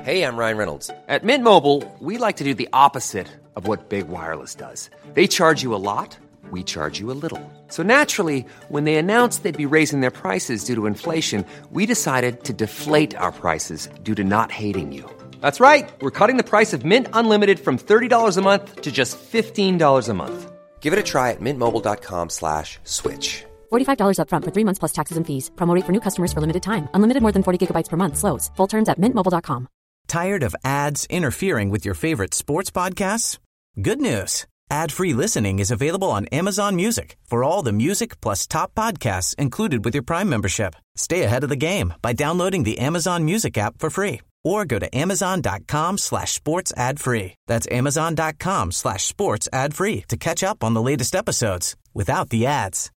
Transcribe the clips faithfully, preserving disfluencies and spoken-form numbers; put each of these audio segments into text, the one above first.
Hey, I'm Ryan Reynolds. At Mint Mobile, we like to do the opposite of what Big Wireless does. They charge you a lot, we charge you a little. So naturally, when they announced they'd be raising their prices due to inflation, we decided to deflate our prices due to not hating you. That's right. We're cutting the price of Mint Unlimited from thirty dollars a month to just fifteen dollars a month. Give it a try at mintmobile.com slash switch. forty-five dollars up front for three months plus taxes and fees. Promo rate for new customers for limited time. Unlimited more than forty gigabytes per month. Slows full terms at mint mobile dot com. Tired of ads interfering with your favorite sports podcasts? Good news. Ad-free listening is available on Amazon Music for all the music plus top podcasts included with your Prime membership. Stay ahead of the game by downloading the Amazon Music app for free or go to amazon.com slash sports ad free. That's amazon.com slash sports ad free to catch up on the latest episodes without the ads.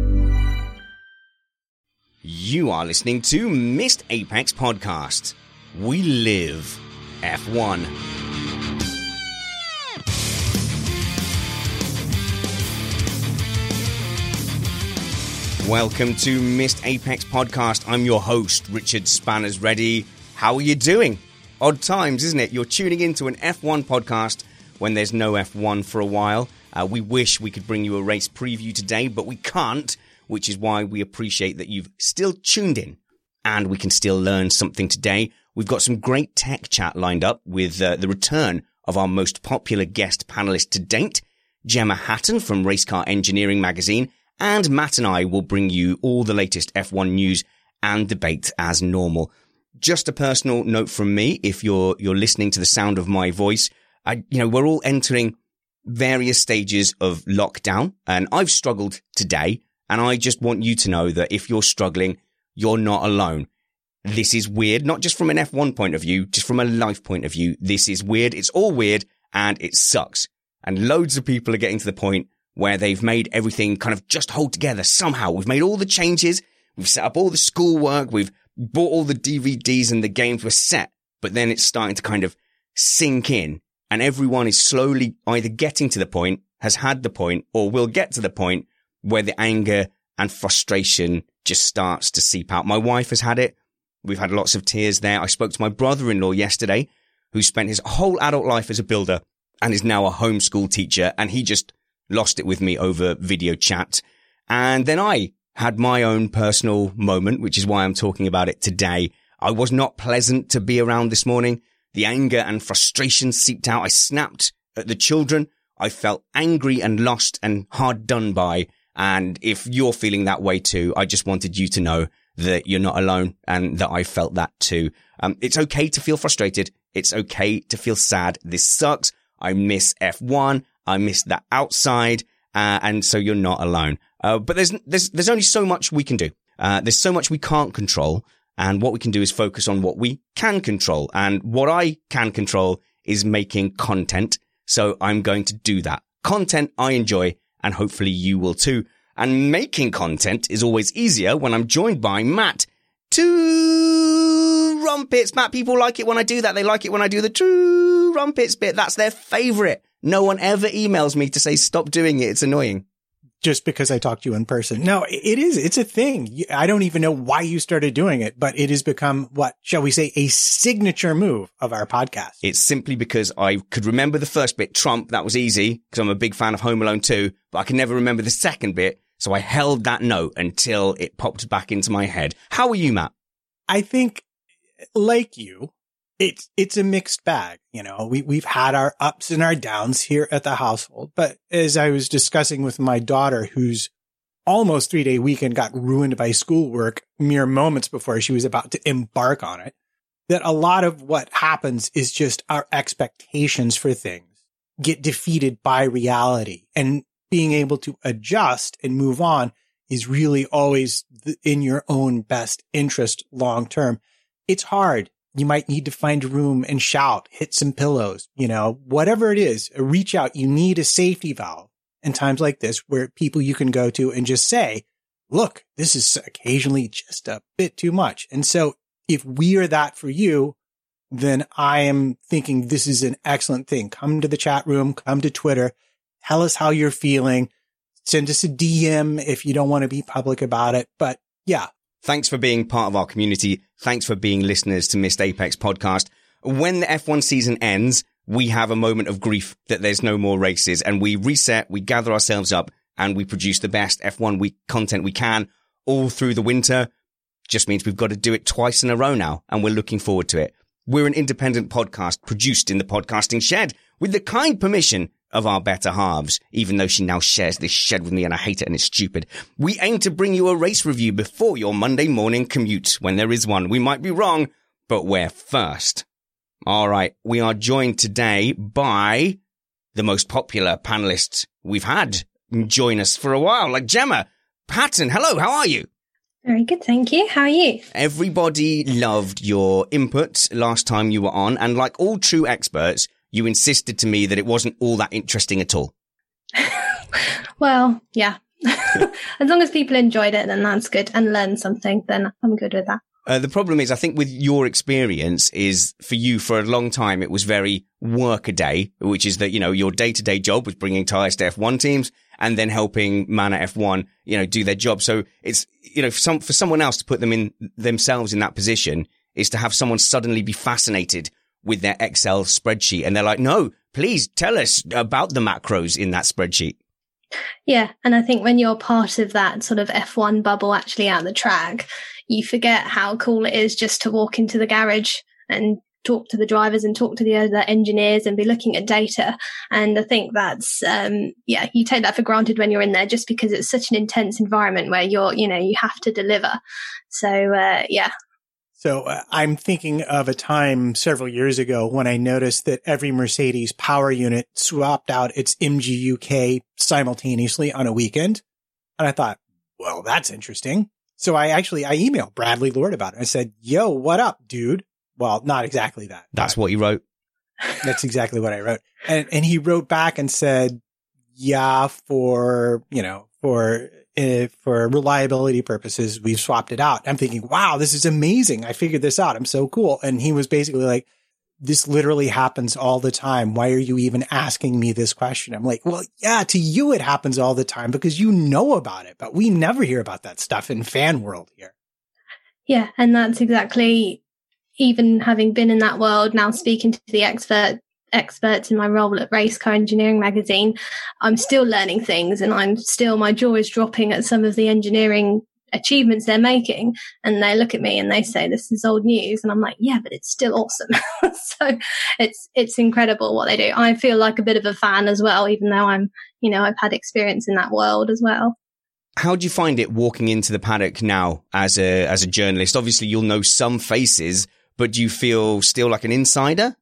You are listening to Missed Apex Podcast. We live F one. Welcome to Missed Apex Podcast. I'm your host, Richard Spanners Ready. How are you doing? Odd times, isn't it? You're tuning into an F one podcast when there's no F one for a while. Uh, we wish we could bring you a race preview today, but we can't, which is why we appreciate that you've still tuned in and we can still learn something today. We've got some great tech chat lined up with uh, the return of our most popular guest panelist to date, Gemma Hatton from Racecar Engineering magazine, and Matt and I will bring you all the latest F one news and debate as normal. Just a personal note from me, if you're you're listening to the sound of my voice, I you know, we're all entering various stages of lockdown, and I've struggled today, and I just want you to know that if you're struggling, you're not alone. This is weird, not just from an F one point of view, just from a life point of view. This is weird. It's all weird and it sucks. And loads of people are getting to the point where they've made everything kind of just hold together somehow. We've made all the changes. We've set up all the schoolwork. We've bought all the D V Ds and the games were set. But then it's starting to kind of sink in and everyone is slowly either getting to the point, has had the point, or will get to the point where the anger and frustration just starts to seep out. My wife has had it. We've had lots of tears there. I spoke to my brother-in-law yesterday, who spent his whole adult life as a builder and is now a homeschool teacher, and he just lost it with me over video chat. And then I had my own personal moment, which is why I'm talking about it today. I was not pleasant to be around this morning. The anger and frustration seeped out. I snapped at the children. I felt angry and lost and hard done by. And if you're feeling that way too, I just wanted you to know that you're not alone and that I felt that too. Um, it's okay to feel frustrated. It's okay to feel sad. This sucks. I miss F one. I miss that outside. Uh, and so you're not alone. Uh, but there's, there's, there's only so much we can do. Uh, there's so much we can't control. And what we can do is focus on what we can control. And what I can control is making content. So I'm going to do that. Content I enjoy, and hopefully you will too. And making content is always easier when I'm joined by Matt. Two rumpets. Matt, people like it when I do that. They like it when I do the two rumpets bit. That's their favorite. No one ever emails me to say stop doing it. It's annoying. Just because I talked to you in person. No, it is. It's a thing. I don't even know why you started doing it, but it has become what, shall we say, a signature move of our podcast. It's simply because I could remember the first bit, Trump. That was easy because I'm a big fan of Home Alone two, but I can never remember the second bit. So I held that note until it popped back into my head. How are you, Matt? I think, like you, it's, it's a mixed bag. You know, we, we've had our ups and our downs here at the household. But as I was discussing with my daughter, whose almost three day weekend got ruined by schoolwork mere moments before she was about to embark on it, that a lot of what happens is just our expectations for things get defeated by reality, and being able to adjust and move on is really always in your own best interest long term. It's hard. You might need to find a room and shout, hit some pillows, you know, whatever it is, reach out. You need a safety valve in times like this where people you can go to and just say, look, this is occasionally just a bit too much. And so if we are that for you, then I am thinking this is an excellent thing. Come to the chat room, come to Twitter, tell us how you're feeling, send us a D M if you don't want to be public about it. But yeah. Thanks for being part of our community. Thanks for being listeners to Missed Apex Podcast. when the F one season ends, we have a moment of grief that there's no more races, and we reset, we gather ourselves up, and we produce the best F one week content we can all through the winter. Just means we've got to do it twice in a row now, and we're looking forward to it. We're an independent podcast produced in the podcasting shed with the kind permission of our better halves, even though she now shares this shed with me and I hate it and it's stupid. We aim to bring you a race review before your Monday morning commute, when there is one. We might be wrong, but we're first. All right, we are joined today by the most popular panelists we've had join us for a while, like Gemma Patton. Hello, how are you? Very good, thank you. How are you? Everybody loved your input last time you were on, and like all true experts, you insisted to me that it wasn't all that interesting at all. Well, yeah. As long as people enjoyed it, then that's good, and learned something, then I'm good with that. Uh, the problem is, I think with your experience is for you for a long time, it was very work a day, which is that, you know, your day to day job was bringing tires to F one teams and then helping Mana F one, you know, do their job. So it's, you know, for some, for someone else to put them in themselves in that position is to have someone suddenly be fascinated with their Excel spreadsheet. And they're like, no, please tell us about the macros in that spreadsheet. Yeah. And I think when you're part of that sort of F one bubble actually out the track, you forget how cool it is just to walk into the garage and talk to the drivers and talk to the other engineers and be looking at data. And I think that's, um, yeah, you take that for granted when you're in there just because it's such an intense environment where you're, you know, you have to deliver. So, uh, yeah. So uh, I'm thinking of a time several years ago when I noticed that every Mercedes power unit swapped out its M G U K simultaneously on a weekend. And I thought, well, that's interesting. So I actually, I emailed Bradley Lord about it. I said, yo, what up, dude? Well, not exactly that. That's what you wrote. That's exactly what I wrote. And, and he wrote back and said, yeah, for, you know, for, uh, for reliability purposes, we've swapped it out. I'm thinking, wow, this is amazing. I figured this out. I'm so cool. And he was basically like, this literally happens all the time. Why are you even asking me this question? I'm like, well, yeah, to you, it happens all the time because you know about it, but we never hear about that stuff in fan world here. Yeah. And that's exactly, even having been in that world, now speaking to the expert experts in my role at Race Car Engineering magazine, I'm still learning things, and I'm still, my jaw is dropping at some of the engineering achievements they're making, and they look at me and they say, this is old news, and I'm like, yeah, but it's still awesome. So it's it's incredible what they do. I feel like a bit of a fan as well, even though I'm, you know, I've had experience in that world as well. How do you find it walking into the paddock now as a as a journalist? Obviously you'll know some faces, but do you feel still like an insider?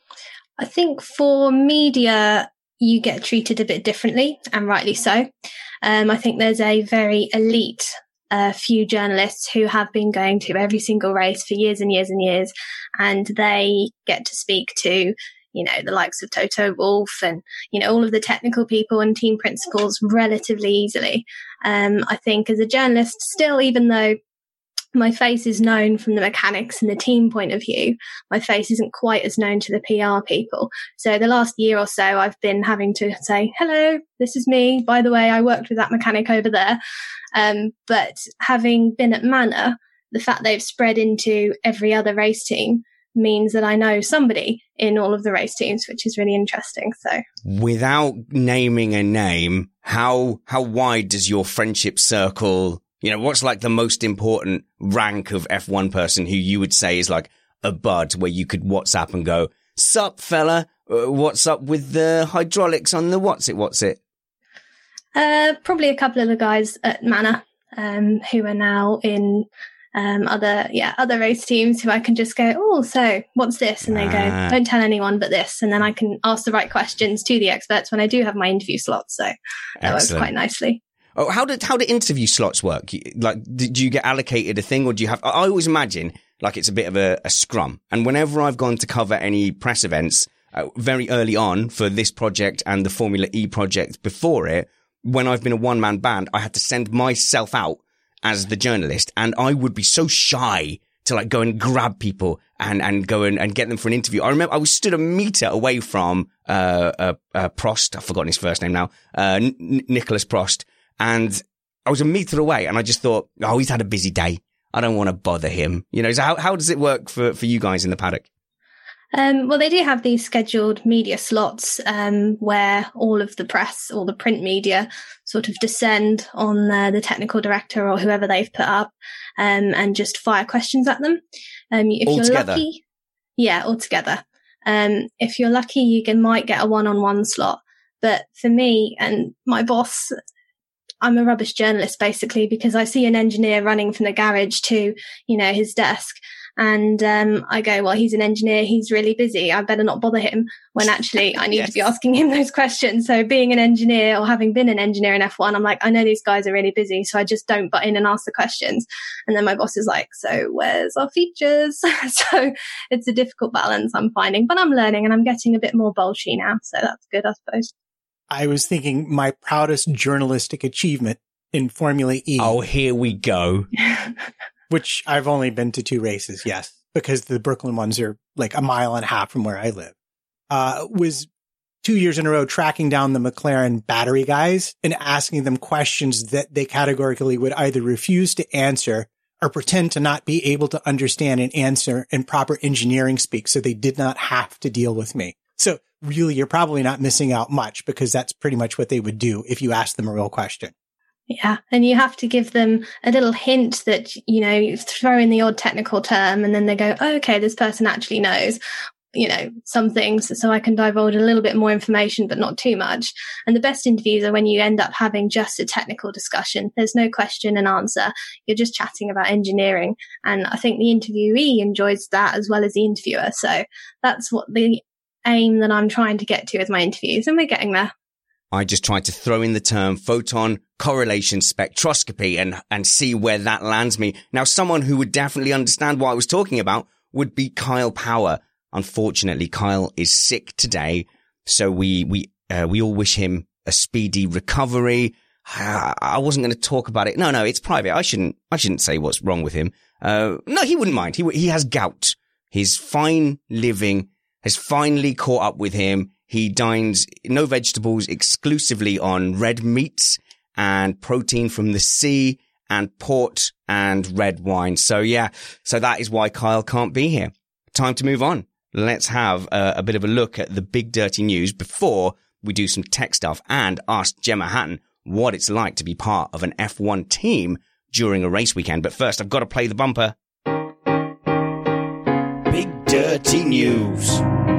I think for media, you get treated a bit differently, and rightly so. Um, I think there's a very elite uh, few journalists who have been going to every single race for years and years and years, and they get to speak to, you know, the likes of Toto Wolff and, you know, all of the technical people and team principals relatively easily. Um, I think as a journalist, still, even though my face is known from the mechanics and the team point of view, my face isn't quite as known to the P R people. So the last year or so, I've been having to say, hello, this is me. By the way, I worked with that mechanic over there. Um, but having been at Mana, the fact they've spread into every other race team means that I know somebody in all of the race teams, which is really interesting. So without naming a name, how, how wide does your friendship circle, you know, what's like the most important rank of F one person who you would say is like a bud where you could WhatsApp and go, sup fella, uh, what's up with the hydraulics on the what's it, what's it? Uh, probably a couple of the guys at Mana, um, who are now in, um, other, yeah, other race teams who I can just go, oh, so what's this? And they Ah. go, don't tell anyone but this. And then I can ask the right questions to the experts when I do have my interview slots. So that works Excellent. quite nicely. Oh, how did how do interview slots work? Like, did you get allocated a thing, or do you have? I always imagine like it's a bit of a, a scrum. And whenever I've gone to cover any press events, uh, very early on for this project and the Formula E project before it, when I've been a one man band, I had to send myself out as the journalist, and I would be so shy to like go and grab people and and go and, and get them for an interview. I remember I was stood a meter away from uh, uh, uh Prost. I've forgotten his first name now. Uh, N- Nicholas Prost. And I was a meter away, and I just thought, oh, he's had a busy day. I don't want to bother him. You know, so how, how does it work for, for you guys in the paddock? Um, well, they do have these scheduled media slots um, where all of the press, all the print media sort of descend on uh, the technical director or whoever they've put up um, and just fire questions at them. Um, if all you're together? lucky, yeah, all together. Um, if you're lucky, you can, might get a one-on-one slot. But for me and my boss, I'm a rubbish journalist, basically, because I see an engineer running from the garage to, you know, his desk. And um, I go, well, he's an engineer. He's really busy. I better not bother him, when actually I need yes. to be asking him those questions. So being an engineer, or having been an engineer in F one, I'm like, I know these guys are really busy, so I just don't butt in and ask the questions. And then my boss is like, so where's our features? So it's a difficult balance I'm finding, but I'm learning and I'm getting a bit more bolshy now. So that's good, I suppose. I was thinking my proudest journalistic achievement in Formula E. Oh, here we go. Which I've only been to two races, yes, because the Brooklyn ones are like a mile and a half from where I live, uh, was two years in a row tracking down the McLaren battery guys and asking them questions that they categorically would either refuse to answer or pretend to not be able to understand and answer in proper engineering speak, so they did not have to deal with me. So really, you're probably not missing out much, because that's pretty much what they would do if you asked them a real question. Yeah. And you have to give them a little hint that, you know, you throw in the odd technical term and then they go, oh, okay, this person actually knows, you know, some things, so I can divulge a little bit more information, but not too much. And the best interviews are when you end up having just a technical discussion. There's no question and answer. You're just chatting about engineering. And I think the interviewee enjoys that as well as the interviewer. So that's what the aim that I'm trying to get to with my interviews, and we're getting there. I just tried to throw in the term photon correlation spectroscopy and, and see where that lands me. Now, someone who would definitely understand what I was talking about would be Kyle Power. Unfortunately, Kyle is sick today, so we we uh, we all wish him a speedy recovery. I wasn't going to talk about it. No, no, it's private. I shouldn't. I shouldn't say what's wrong with him. Uh, no, he wouldn't mind. He he has gout. His fine living has finally caught up with him. He dines no vegetables, exclusively on red meats and protein from the sea and port and red wine. So yeah, so that is why Kyle can't be here. Time to move on. Let's have a, a bit of a look at the big dirty news before we do some tech stuff and ask Gemma Hatton what it's like to be part of an F one team during a race weekend. But first, I've got to play the bumper. Big dirty news.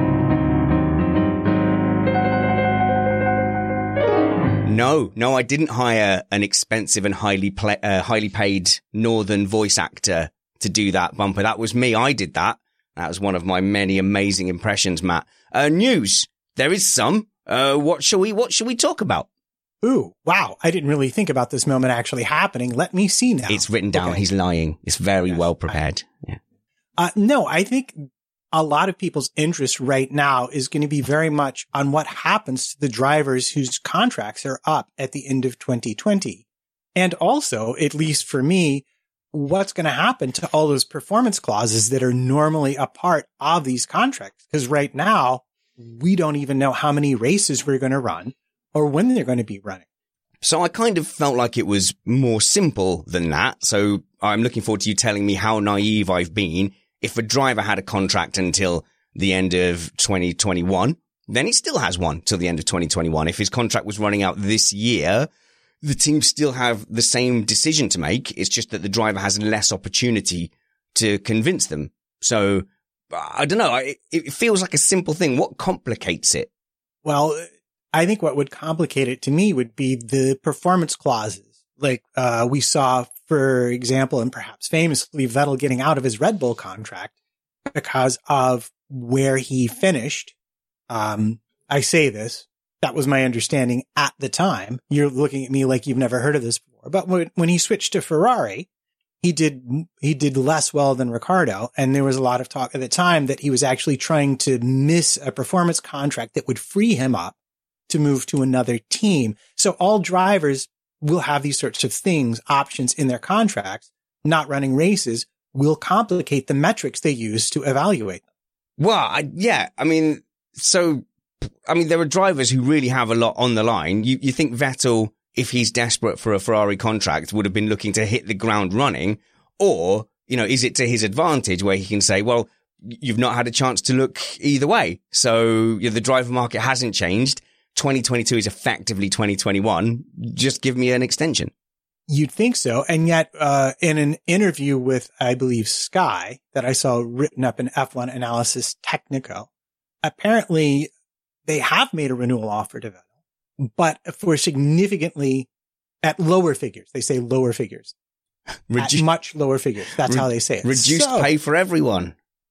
No, no, I didn't hire an expensive and highly play, uh, highly paid northern voice actor to do that bumper. That was me. I did that. That was one of my many amazing impressions, Matt. Uh, news. There is some. Uh, what shall we, what shall we talk about? Ooh, wow. I didn't really think about this moment actually happening. Let me see now. It's written down. Okay. He's lying. It's very yes, well prepared. I, yeah. Uh, no, I think a lot of people's interest right now is going to be very much on what happens to the drivers whose contracts are up at the end of twenty twenty. And also, at least for me, what's going to happen to all those performance clauses that are normally a part of these contracts? Because right now, we don't even know how many races we're going to run or when they're going to be running. So I kind of felt like it was more simple than that. So I'm looking forward to you telling me how naive I've been. If a driver had a contract until the end of twenty twenty-one, then he still has one till the end of twenty twenty-one. If his contract was running out this year, the team still have the same decision to make. It's just that the driver has less opportunity to convince them. So I don't know. It, it feels like a simple thing. What complicates it? Well, I think what would complicate it to me would be the performance clauses. Like uh, we saw, for example, and perhaps famously, Vettel getting out of his Red Bull contract because of where he finished. Um, I say this, that was my understanding at the time. You're looking at me like you've never heard of this before. But when, when he switched to Ferrari, he did, he did less well than Ricciardo. And there was a lot of talk at the time that he was actually trying to miss a performance contract that would free him up to move to another team. So all drivers will have these sorts of things, options in their contracts. Not running races will complicate the metrics they use to evaluate them. Well, I, yeah, I mean, so, I mean, there are drivers who really have a lot on the line. You, you think Vettel, if he's desperate for a Ferrari contract, would have been looking to hit the ground running, or, you know, is it to his advantage where he can say, well, you've not had a chance to look either way. So you know, the driver market hasn't changed. twenty twenty-two is effectively twenty twenty-one. Just give me an extension. You'd think so. And yet, uh, in an interview with, I believe, Sky that I saw written up in F one Analysis Technico, apparently they have made a renewal offer to Vettel, but for significantly at lower figures. They say lower figures. Redu- at much lower figures. That's re- how they say it. Reduced so, pay for everyone.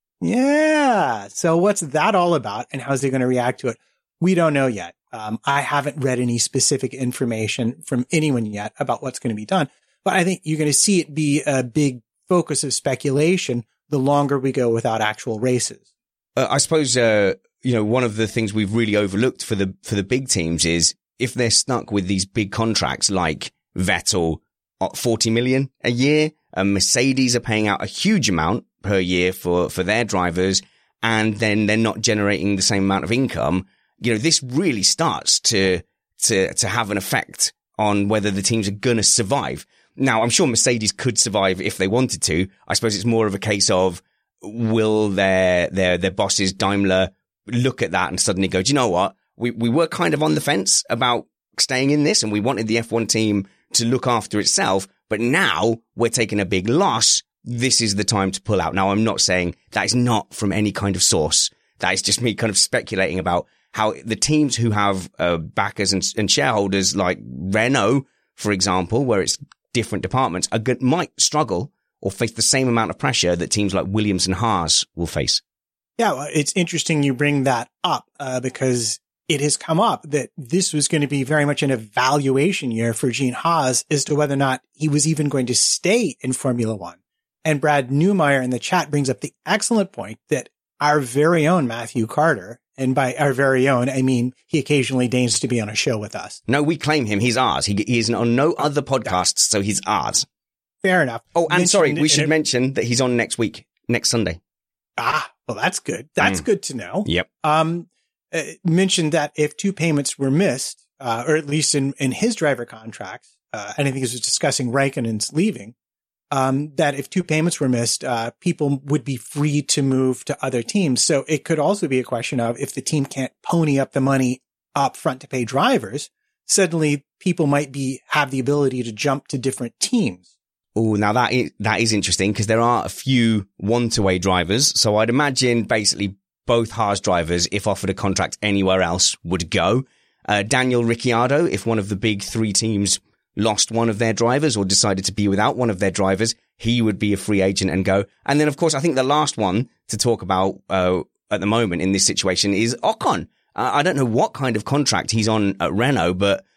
Yeah. So what's that all about? And how's he going to react to it? We don't know yet. Um, I haven't read any specific information from anyone yet about what's going to be done, but I think you're going to see it be a big focus of speculation the longer we go without actual races. Uh, I suppose, uh, you know, one of the things we've really overlooked for the, for the big teams is if they're stuck with these big contracts like Vettel, forty million a year, and Mercedes are paying out a huge amount per year for, for their drivers, and then they're not generating the same amount of income. You know, this really starts to, to, to have an effect on whether the teams are going to survive. Now, I'm sure Mercedes could survive if they wanted to. I suppose it's more of a case of will their, their, their bosses, Daimler, look at that and suddenly go, do you know what? We, we were kind of on the fence about staying in this and we wanted the F one team to look after itself. But now we're taking a big loss. This is the time to pull out. Now, I'm not saying that is not from any kind of source. That is just me kind of speculating about how the teams who have uh, backers and, and shareholders like Renault, for example, where it's different departments, are good, might struggle or face the same amount of pressure that teams like Williams and Haas will face. Yeah, well, it's interesting you bring that up uh, because it has come up that this was going to be very much an evaluation year for Gene Haas as to whether or not he was even going to stay in Formula One. And Brad Newmeyer in the chat brings up the excellent point that our very own Matthew Carter, and by our very own, I mean he occasionally deigns to be on a show with us. No, we claim him. He's ours. He, he is on no other podcasts, so he's ours. Fair enough. Oh, and sorry, we should mention that he's on next week, next Sunday. Ah, well, that's good. That's mm. good to know. Yep. Um, uh, mentioned that if two payments were missed, uh, or at least in, in his driver contracts, uh, and I think he was discussing Raikkonen's leaving, um, that if two payments were missed, uh, people would be free to move to other teams. So it could also be a question of if the team can't pony up the money up front to pay drivers, suddenly people might be, have the ability to jump to different teams. Oh, now that is, that is interesting because there are a few one-to-way drivers. So I'd imagine basically both Haas drivers, if offered a contract anywhere else, would go. Uh, Daniel Ricciardo, if one of the big three teams lost one of their drivers or decided to be without one of their drivers, he would be a free agent and go. And then, of course, I think the last one to talk about uh, at the moment in this situation is Ocon. Uh, I don't know what kind of contract he's on at Renault, but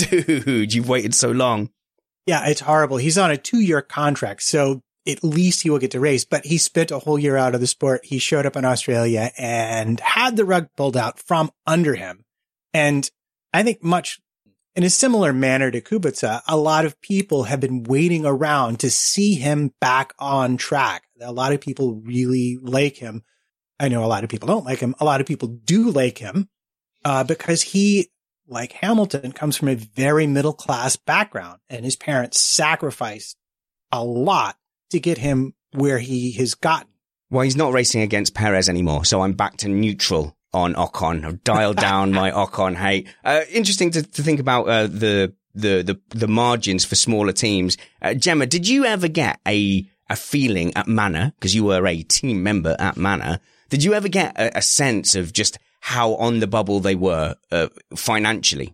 dude, you've waited so long. Yeah, it's horrible. He's on a two-year contract, so at least he will get to race, but he spent a whole year out of the sport. He showed up in Australia and had the rug pulled out from under him. And I think much in a similar manner to Kubica, a lot of people have been waiting around to see him back on track. A lot of people really like him. I know a lot of people don't like him. A lot of people do like him uh, because he, like Hamilton, comes from a very middle-class background, and his parents sacrificed a lot to get him where he has gotten. Well, he's not racing against Perez anymore, so I'm back to neutral on Ocon. I've dialed down my Ocon hate. Uh, interesting to, to think about uh, the, the the the margins for smaller teams. Uh, Gemma, did you ever get a a feeling at Manor, because you were a team member at Manor, did you ever get a, a sense of just how on the bubble they were uh, financially?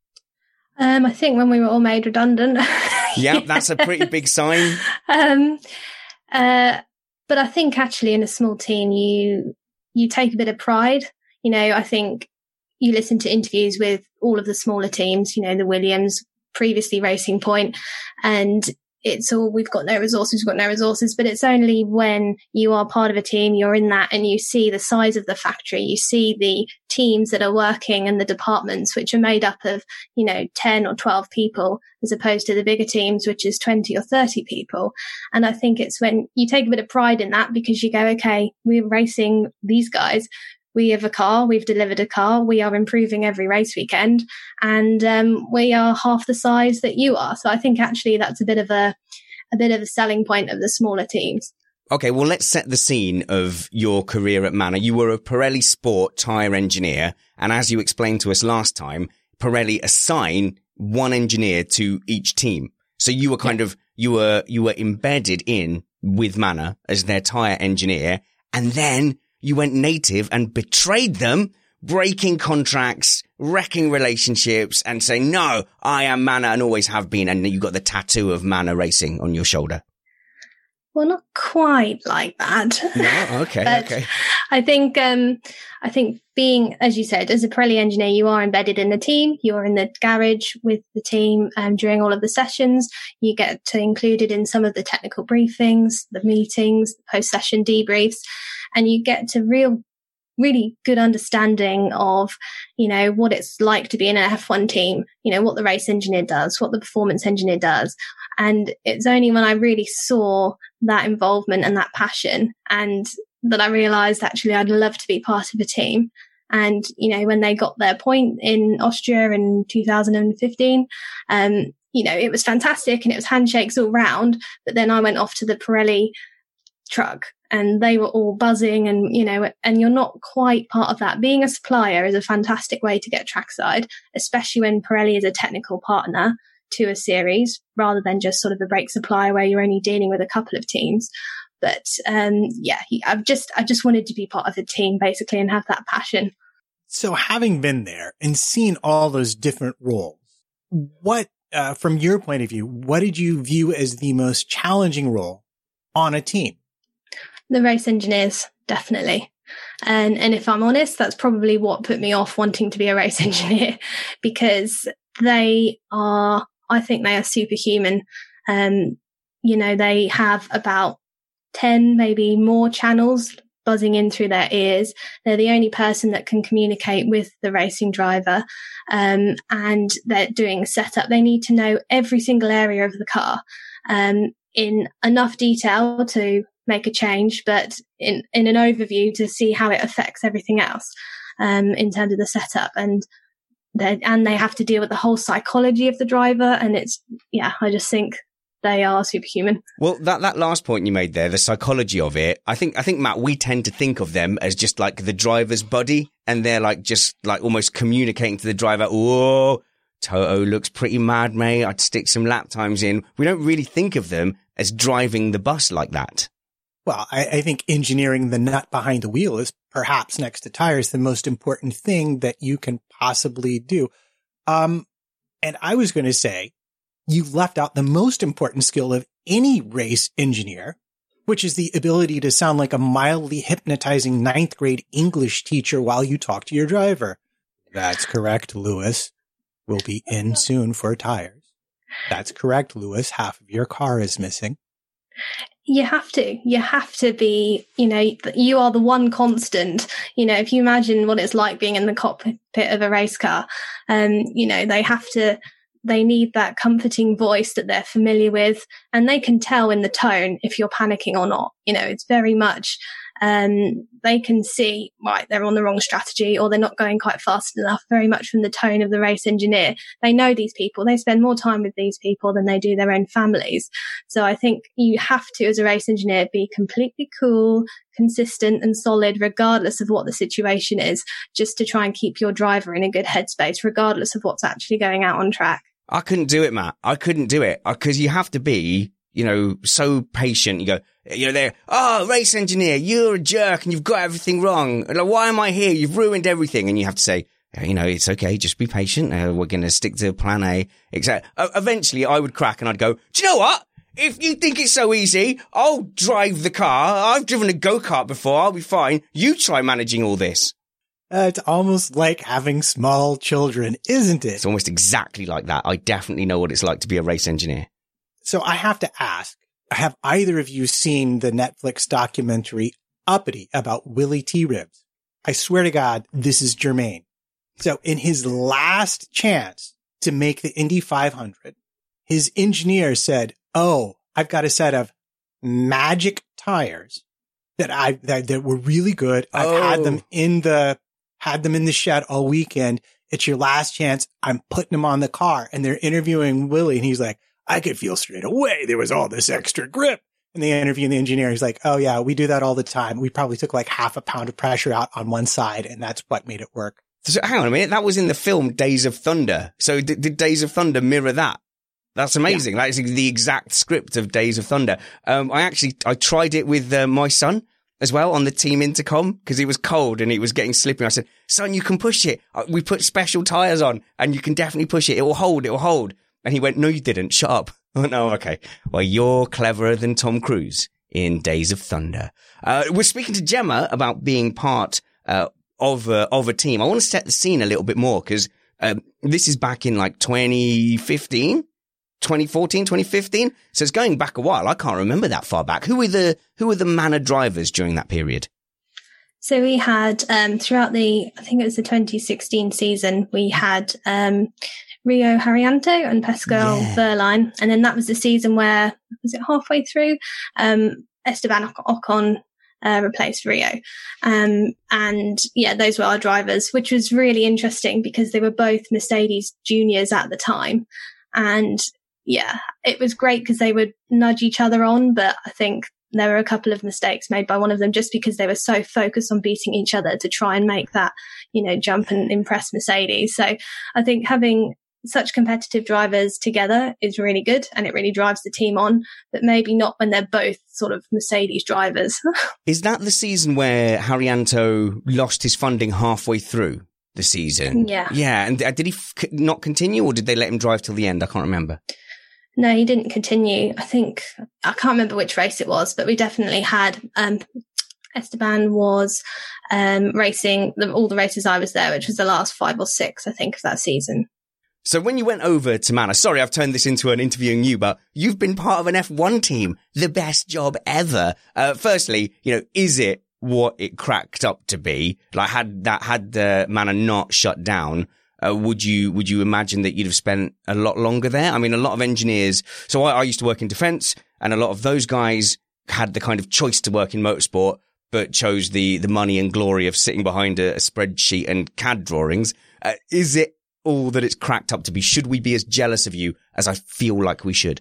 Um, I think when we were all made redundant. Yeah, that's a pretty big sign. Um, uh, but I think actually in a small team, you you take a bit of pride. You know, I think you listen to interviews with all of the smaller teams, you know, the Williams, previously Racing Point, and it's all, we've got no resources, we've got no resources, but it's only when you are part of a team, you're in that and you see the size of the factory, you see the teams that are working and the departments, which are made up of, you know, ten or twelve people, as opposed to the bigger teams, which is twenty or thirty people. And I think it's when you take a bit of pride in that because you go, okay, we're racing these guys. We have a car, we've delivered a car, we are improving every race weekend, and um, we are half the size that you are. So I think actually that's a bit of a, a bit of a selling point of the smaller teams. Okay, well, let's set the scene of your career at Manor. You were a Pirelli Sport tyre engineer, and as you explained to us last time, Pirelli assign one engineer to each team. So you were kind yeah. of, you were, you were embedded in with Manor as their tyre engineer, and then you went native and betrayed them, breaking contracts, wrecking relationships, and saying, no, I am Manor and always have been, and you got the tattoo of Manor Racing on your shoulder. Well, not quite like that. No, okay, okay. I think, um, I think being, as you said, as a Pirelli engineer, you are embedded in the team. You're in the garage with the team um, during all of the sessions. You get to included in some of the technical briefings, the meetings, the post-session debriefs, and you get to real, really good understanding of, you know, what it's like to be in an F one team, you know, what the race engineer does, what the performance engineer does. And it's only when I really saw that involvement and that passion and that I realized actually I'd love to be part of a team. And, you know, when they got their point in Austria in two thousand fifteen, um, you know, it was fantastic and it was handshakes all round. But then I went off to the Pirelli truck and they were all buzzing and, you know, and you're not quite part of that. Being a supplier is a fantastic way to get trackside, especially when Pirelli is a technical partner to a series rather than just sort of a brake supplier where you're only dealing with a couple of teams. But um, yeah, I've just I just wanted to be part of the team basically and have that passion. So having been there and seen all those different roles, what, uh, from your point of view, what did you view as the most challenging role on a team? The race engineers, definitely. And and if I'm honest, that's probably what put me off wanting to be a race engineer, because they are, I think they are superhuman. Um, you know, they have about ten, maybe more channels buzzing in through their ears. They're the only person that can communicate with the racing driver. Um, and they're doing setup. They need to know every single area of the car, um, in enough detail to make a change, but in, in an overview to see how it affects everything else, um, in terms of the setup. And they and they have to deal with the whole psychology of the driver. And it's, yeah, I just think they are superhuman. Well, that, that last point you made there, the psychology of it, I think, I think, Matt, we tend to think of them as just like the driver's buddy, and they're like, just like almost communicating to the driver, whoa, Toto looks pretty mad, mate. I'd stick some lap times in. We don't really think of them as driving the bus like that. Well, I, I think engineering the nut behind the wheel is perhaps next to tires the most important thing that you can possibly do. Um, and I was going to say, you left out the most important skill of any race engineer, which is the ability to sound like a mildly hypnotizing ninth grade English teacher while you talk to your driver. That's correct, Lewis. We'll be in soon for tires. That's correct, Lewis. Half of your car is missing. You have to, you have to be, you know, you are the one constant. You know, if you imagine what it's like being in the cockpit of a race car, um, you know, they have to, they need that comforting voice that they're familiar with, and they can tell in the tone if you're panicking or not. You know, it's very much, um, they can see, right, they're on the wrong strategy or they're not going quite fast enough, very much from the tone of the race engineer. They know these people. They spend more time with these people than they do their own families. So I think you have to, as a race engineer, be completely cool, consistent and solid, regardless of what the situation is, just to try and keep your driver in a good headspace, regardless of what's actually going out on track. I couldn't do it, Matt. I couldn't do it because you have to be, you know, so patient. You go, you know, they're, oh, race engineer, you're a jerk and you've got everything wrong. Like, why am I here? You've ruined everything. And you have to say, you know, it's okay. Just be patient. Uh, we're going to stick to plan A. Exactly. Uh, eventually I would crack and I'd go, do you know what? If you think it's so easy, I'll drive the car. I've driven a go-kart before. I'll be fine. You try managing all this. Uh, it's almost like having small children, isn't it? It's almost exactly like that. I definitely know what it's like to be a race engineer. So I have to ask, have either of you seen the Netflix documentary Uppity about Willie T-Ribs? I swear to God, this is germane. So in his last chance to make the Indy five hundred, his engineer said, oh, I've got a set of magic tires that I, that, that were really good. I've oh. had them in the, had them in the shed all weekend. It's your last chance. I'm putting them on the car. And they're interviewing Willie and he's like, I could feel straight away there was all this extra grip. And they interview the engineer. He's like, oh yeah, we do that all the time. We probably took like half a pound of pressure out on one side, and that's what made it work. So hang on a minute. That was in the film Days of Thunder. So did, did Days of Thunder mirror that? That's amazing. Yeah. That's the exact script of Days of Thunder. Um, I actually, I tried it with uh, my son as well on the team intercom because it was cold and it was getting slippery. I said, son, you can push it. We put special tires on and you can definitely push it. It will hold. It will hold. And he went, no, you didn't. Shut up. Oh, no. Okay. Well, you're cleverer than Tom Cruise in Days of Thunder. Uh, we're speaking to Gemma about being part, uh, of a, of a team. I want to set the scene a little bit more because, um, this is back in like twenty fifteen, twenty fourteen, twenty fifteen. So it's going back a while. I can't remember that far back. Who were the, who were the Manor drivers during that period? So we had, um, throughout the, I think it was the twenty sixteen season, we had, um, Rio Haryanto and Pascal yeah. Wehrlein. And then that was the season where, was it halfway through? Um, Esteban Ocon uh, replaced Rio. Um, and yeah, those were our drivers, which was really interesting because they were both Mercedes juniors at the time. And yeah, it was great because they would nudge each other on. But I think there were a couple of mistakes made by one of them just because they were so focused on beating each other to try and make that, you know, jump and impress Mercedes. So I think having such competitive drivers together is really good and it really drives the team on, but maybe not when they're both sort of Mercedes drivers. Is that the season where Haryanto lost his funding halfway through the season? Yeah. Yeah. And did he f- not continue or did they let him drive till the end? I can't remember. No, he didn't continue. I think, I can't remember which race it was, but we definitely had, um, Esteban was um, racing the, all the races I was there, which was the last five or six, I think, of that season. So when you went over to Manor, sorry, I've turned this into an interviewing you, but you've been part of an F one team. The best job ever. Uh, firstly, you know, is it what it cracked up to be? Like, had that, had the Manor not shut down, uh, would you, would you imagine that you'd have spent a lot longer there? I mean, a lot of engineers, so I, I used to work in defense and a lot of those guys had the kind of choice to work in motorsport, but chose the, the money and glory of sitting behind a, a spreadsheet and C A D drawings. Uh, is it all that it's cracked up to be? Should we be as jealous of you as I feel like we should?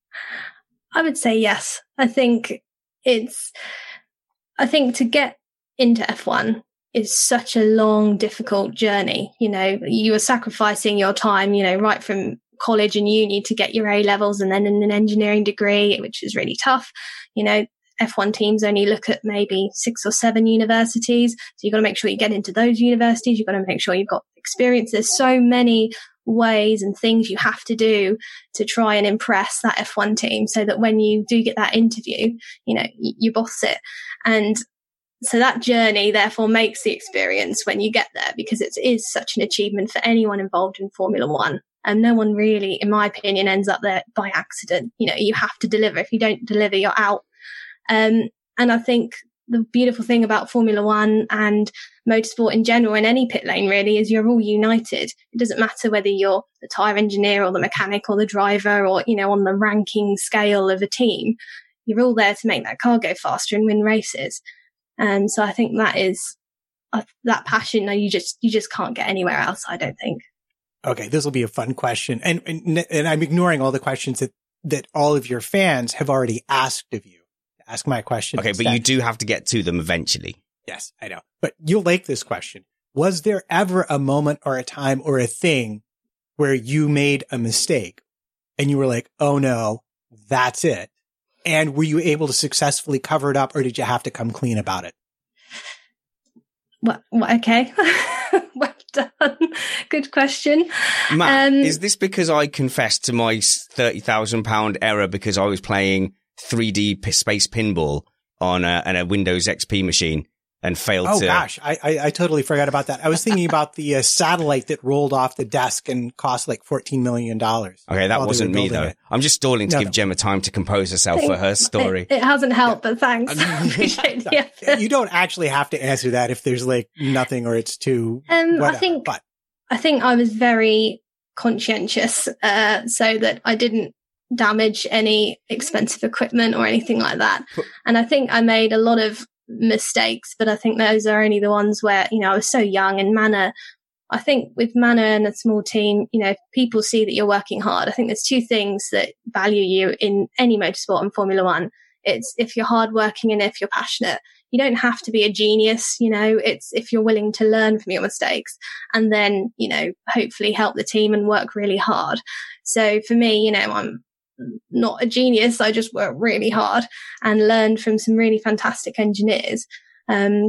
I would say yes. I think it's, I think to get into F one is such a long, difficult journey. You know, you are sacrificing your time, you know, right from college and uni to get your A levels and then in an engineering degree, which is really tough. You know, F one teams only look at maybe six or seven universities. So you've got to make sure you get into those universities. You've got to make sure you've got experience. There's so many ways and things you have to do to try and impress that F one team so that when you do get that interview, you know, you, you boss it. And so that journey therefore makes the experience when you get there because it is such an achievement for anyone involved in Formula One. And no one really, in my opinion, ends up there by accident. You know, you have to deliver. If you don't deliver, you're out. Um, and I think the beautiful thing about Formula One and motorsport in general, in any pit lane really, is you're all united. It doesn't matter whether you're the tyre engineer or the mechanic or the driver or, you know, on the ranking scale of a team. You're all there to make that car go faster and win races. And so I think that is uh, that passion. You just you just can't get anywhere else, I don't think. Okay, this will be a fun question. And, and, and I'm ignoring all the questions that, that all of your fans have already asked of you. Ask my question. Okay, instead. But you do have to get to them eventually. Yes, I know. But you'll like this question. Was there ever a moment or a time or a thing where you made a mistake and you were like, oh no, that's it? And were you able to successfully cover it up or did you have to come clean about it? Well, okay. Well done. Good question. Matt, um, is this because I confessed to my thirty thousand pound error because I was playing three D space pinball on a, on a Windows X P machine and failed oh, to... Oh gosh, I, I, I totally forgot about that. I was thinking about the uh, satellite that rolled off the desk and cost like fourteen million dollars. Okay, that wasn't me though. It. I'm just stalling to no, give no. Gemma time to compose herself for her story. It, it hasn't helped, yeah. But thanks. Appreciate the effort. You don't actually have to answer that if there's like nothing or it's too um, whatever, I think, but. I think I was very conscientious uh, so that I didn't damage any expensive equipment or anything like that. And I think I made a lot of mistakes, but I think those are only the ones where, you know, I was so young. And Manor, I think with Manor and a small team, you know, people see that you're working hard. I think there's two things that value you in any motorsport and Formula One. It's if you're hardworking and if you're passionate. You don't have to be a genius, you know, it's if you're willing to learn from your mistakes and then, you know, hopefully help the team and work really hard. So for me, you know, I'm not a genius. I just work really hard and learned from some really fantastic engineers. Um,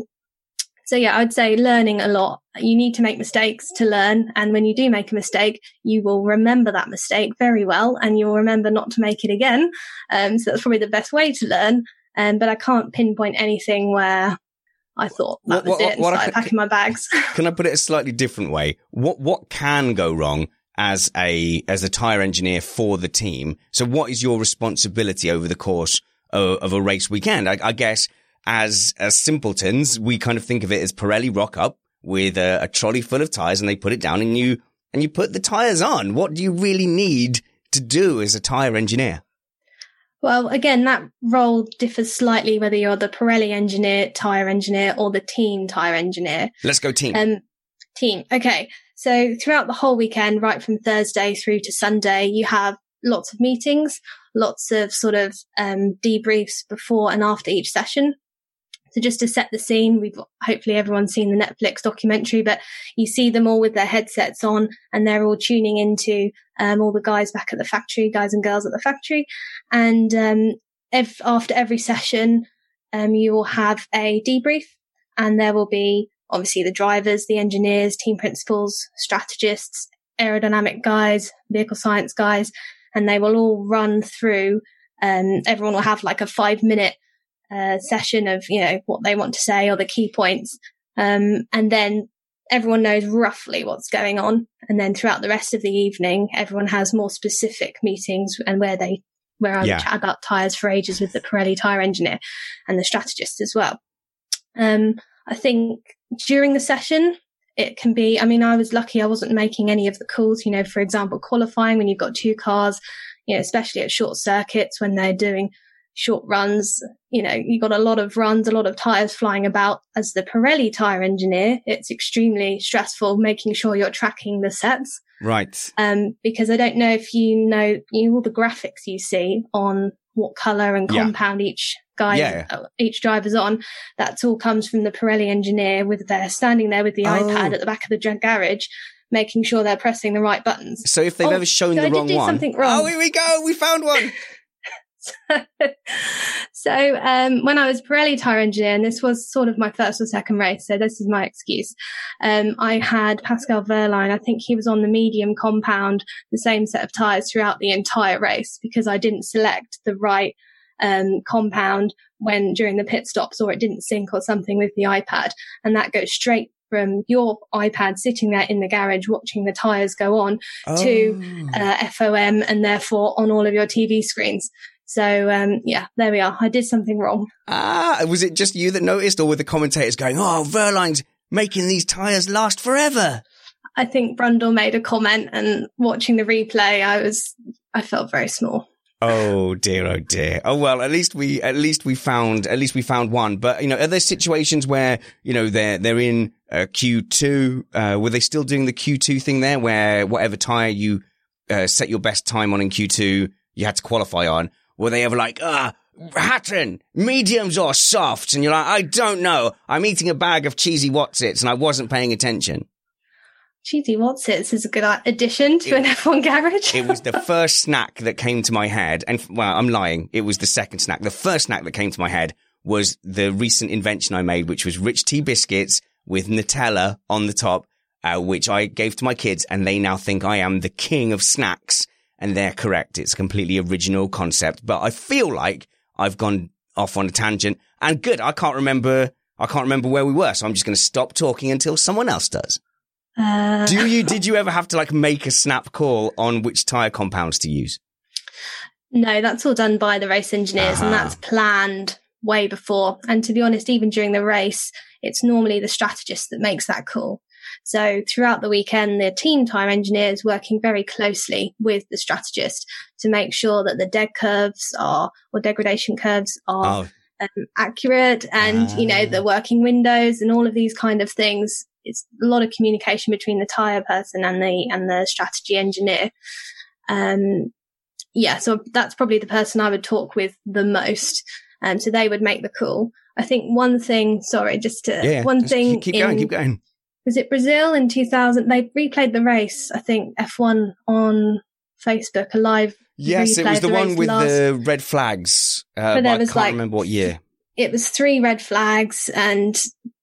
so yeah, I'd say learning a lot. You need to make mistakes to learn. And when you do make a mistake, you will remember that mistake very well and you'll remember not to make it again. Um, so that's probably the best way to learn. Um, but I can't pinpoint anything where I thought that what, was what, it and what, started what, packing my bags. Can I put it a slightly different way? What what can go wrong as a as a tyre engineer for the team? So what is your responsibility over the course of, of a race weekend? I, I guess as as simpletons, we kind of think of it as Pirelli rock up with a, a trolley full of tyres and they put it down and you and you put the tyres on. What do you really need to do as a tyre engineer? Well, again, that role differs slightly whether you're the Pirelli engineer, tyre engineer, or the team tyre engineer. Let's go team. Um, team. Okay. So throughout the whole weekend, right from Thursday through to Sunday, you have lots of meetings, lots of sort of um, debriefs before and after each session. So just to set the scene, we've hopefully everyone's seen the Netflix documentary, but you see them all with their headsets on and they're all tuning into um, all the guys back at the factory, guys and girls at the factory. And um, if, after every session, um, you will have a debrief and there will be obviously the drivers, the engineers, team principals, strategists, aerodynamic guys, vehicle science guys, and they will all run through. Um, everyone will have like a five minute Uh, session of, you know, what they want to say or the key points. Um, and then everyone knows roughly what's going on. And then throughout the rest of the evening, everyone has more specific meetings and where they, where I yeah. would chat about tyres for ages with the Pirelli tyre engineer and the strategist as well. Um, I think during the session, it can be, I mean, I was lucky I wasn't making any of the calls, you know, for example, qualifying when you've got two cars, you know, especially at short circuits when they're doing short runs, you know, you got a lot of runs, a lot of tyres flying about. As the Pirelli tyre engineer, it's extremely stressful making sure you're tracking the sets. Right. Um, because I don't know if you know, you know, all the graphics you see on what colour and compound yeah. each guy, yeah. each driver's on, that all comes from the Pirelli engineer with their standing there with the oh. iPad at the back of the garage, making sure they're pressing the right buttons. So if they've oh, ever shown so the I wrong did do one. Something wrong. Oh, here we go. We found one. So, so um, when I was Pirelli tyre engineer, and this was sort of my first or second race, so this is my excuse, um, I had Pascal Wehrlein. I think he was on the medium compound, the same set of tyres throughout the entire race because I didn't select the right um, compound when during the pit stops or it didn't sync or something with the iPad. And that goes straight from your iPad sitting there in the garage watching the tyres go on oh. to uh, F O M and therefore on all of your T V screens. So, um, yeah, there we are. I did something wrong. Ah, was it just you that noticed or were the commentators going, oh, Wehrlein's making these tyres last forever? I think Brundle made a comment and watching the replay, I was, I felt very small. Oh dear, oh dear. Oh well, at least we, at least we found, at least we found one. But, you know, are there situations where, you know, they're, they're in uh, Q two, uh, were they still doing the Q two thing there where whatever tyre you uh, set your best time on in Q two, you had to qualify on? Were they ever like, ah, Hatton, mediums or softs? And you're like, I don't know. I'm eating a bag of cheesy Wotsits and I wasn't paying attention. Cheesy Wotsits is a good addition to it, an F one garage. It was the first snack that came to my head. And, well, I'm lying. It was the second snack. The first snack that came to my head was the recent invention I made, which was rich tea biscuits with Nutella on the top, uh, which I gave to my kids. And they now think I am the king of snacks. And they're correct. It's a completely original concept, but I feel like I've gone off on a tangent and good. I can't remember, I can't remember where we were. So I'm just going to stop talking until someone else does. Uh... Do you, did you ever have to like make a snap call on which tyre compounds to use? No, that's all done by the race engineers uh-huh. and that's planned way before. And to be honest, even during the race, it's normally the strategist that makes that call. So throughout the weekend, the team tyre engineer is working very closely with the strategist to make sure that the deg curves are, or degradation curves are oh. um, accurate and, uh. you know, the working windows and all of these kind of things. It's a lot of communication between the tyre person and the, and the strategy engineer. Um, yeah, so that's probably the person I would talk with the most. Um, so they would make the call. I think one thing, sorry, just to, yeah, one thing. Keep going, in, keep going. Was it Brazil in two thousand? They replayed the race, I think, F one on Facebook, a live Yes, it was the, the one with last. the red flags. Uh, but, but I can't like, remember what year. It was three red flags, and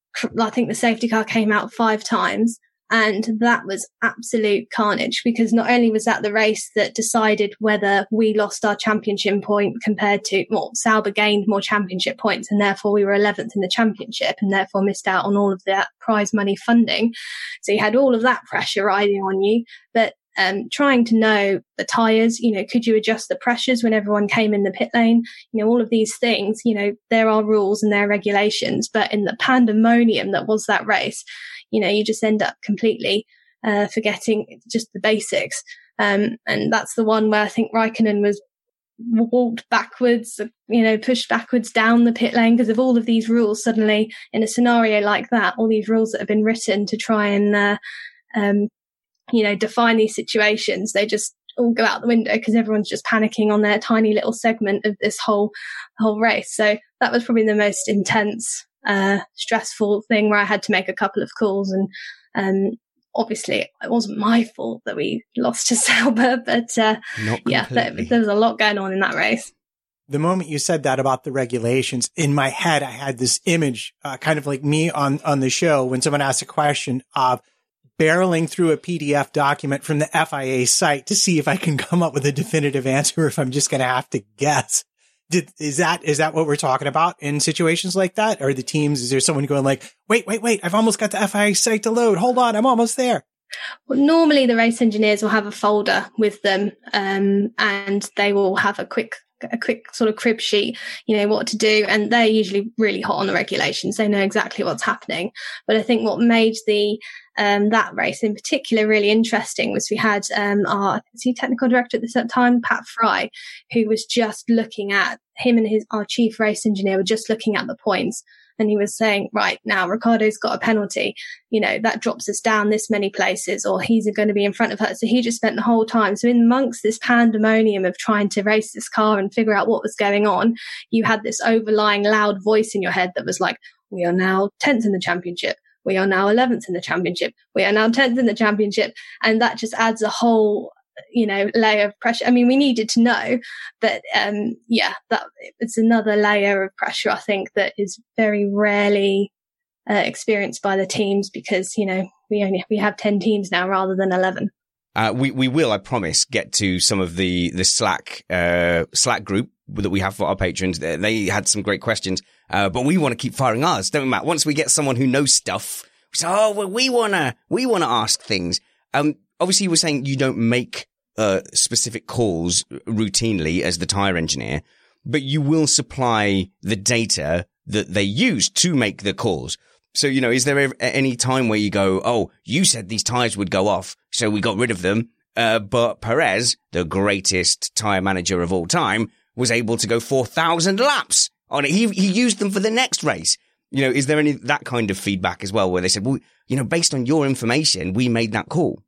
I think the safety car came out five times. And that was absolute carnage, because not only was that the race that decided whether we lost our championship point compared to, well, Sauber gained more championship points, and therefore we were eleventh in the championship and therefore missed out on all of that prize money funding. So you had all of that pressure riding on you. But um, trying to know the tyres, you know, could you adjust the pressures when everyone came in the pit lane? You know, all of these things, you know, there are rules and there are regulations, but in the pandemonium that was that race, you know, you just end up completely uh, forgetting just the basics. Um, and that's the one where I think Raikkonen was walked backwards, you know, pushed backwards down the pit lane because of all of these rules. Suddenly, in a scenario like that, all these rules that have been written to try and, uh, um, you know, define these situations, they just all go out the window because everyone's just panicking on their tiny little segment of this whole whole race. So that was probably the most intense uh stressful thing, where I had to make a couple of calls, and um obviously it wasn't my fault that we lost to Sauber, but uh yeah there, there was a lot going on in that race. The moment you said that about the regulations, in my head I had this image, uh, kind of like me on on the show when someone asked a question of barreling through a P D F document from the F I A site to see if I can come up with a definitive answer, if I'm just going to have to guess. Did, is that, is that what we're talking about in situations like that? Or the teams, is there someone going like, wait, wait, wait, I've almost got the F I A site to load. Hold on, I'm almost there. Well, normally the race engineers will have a folder with them, um, and they will have a quick a quick sort of crib sheet, you know, what to do. And they're usually really hot on the regulations. They know exactly what's happening. But I think what made the, um, that race in particular really interesting was we had, um, our is he technical director at the time, Pat Fry, who was just looking at him and his, our chief race engineer were just looking at the points. And he was saying, right, now Ricciardo's got a penalty, you know, that drops us down this many places, or he's going to be in front of her. So he just spent the whole time. So in amongst this pandemonium of trying to race this car and figure out what was going on, you had this overlying loud voice in your head that was like, we are now tenth in the championship. We are now eleventh in the championship. We are now tenth in the championship. And that just adds a whole, you know, layer of pressure. I mean, we needed to know, but um, yeah, that it's another layer of pressure, I think, that is very rarely uh, experienced by the teams, because, you know, we only we have ten teams now rather than eleven. Uh, we we will, I promise, get to some of the the Slack uh, Slack group that we have for our patrons. They had some great questions, uh, but we want to keep firing ours, don't we, Matt? Once we get someone who knows stuff, we say, oh, well, we wanna we wanna ask things. Um, obviously, you were saying you don't make uh, specific calls routinely as the tire engineer, but you will supply the data that they use to make the calls. So, you know, is there any time where you go, oh, you said these tires would go off, so we got rid of them, uh, but Perez, the greatest tire manager of all time, was able to go four thousand laps on it. He, he used them for the next race. You know, is there any, that kind of feedback as well, where they said, well, you know, based on your information, we made that call?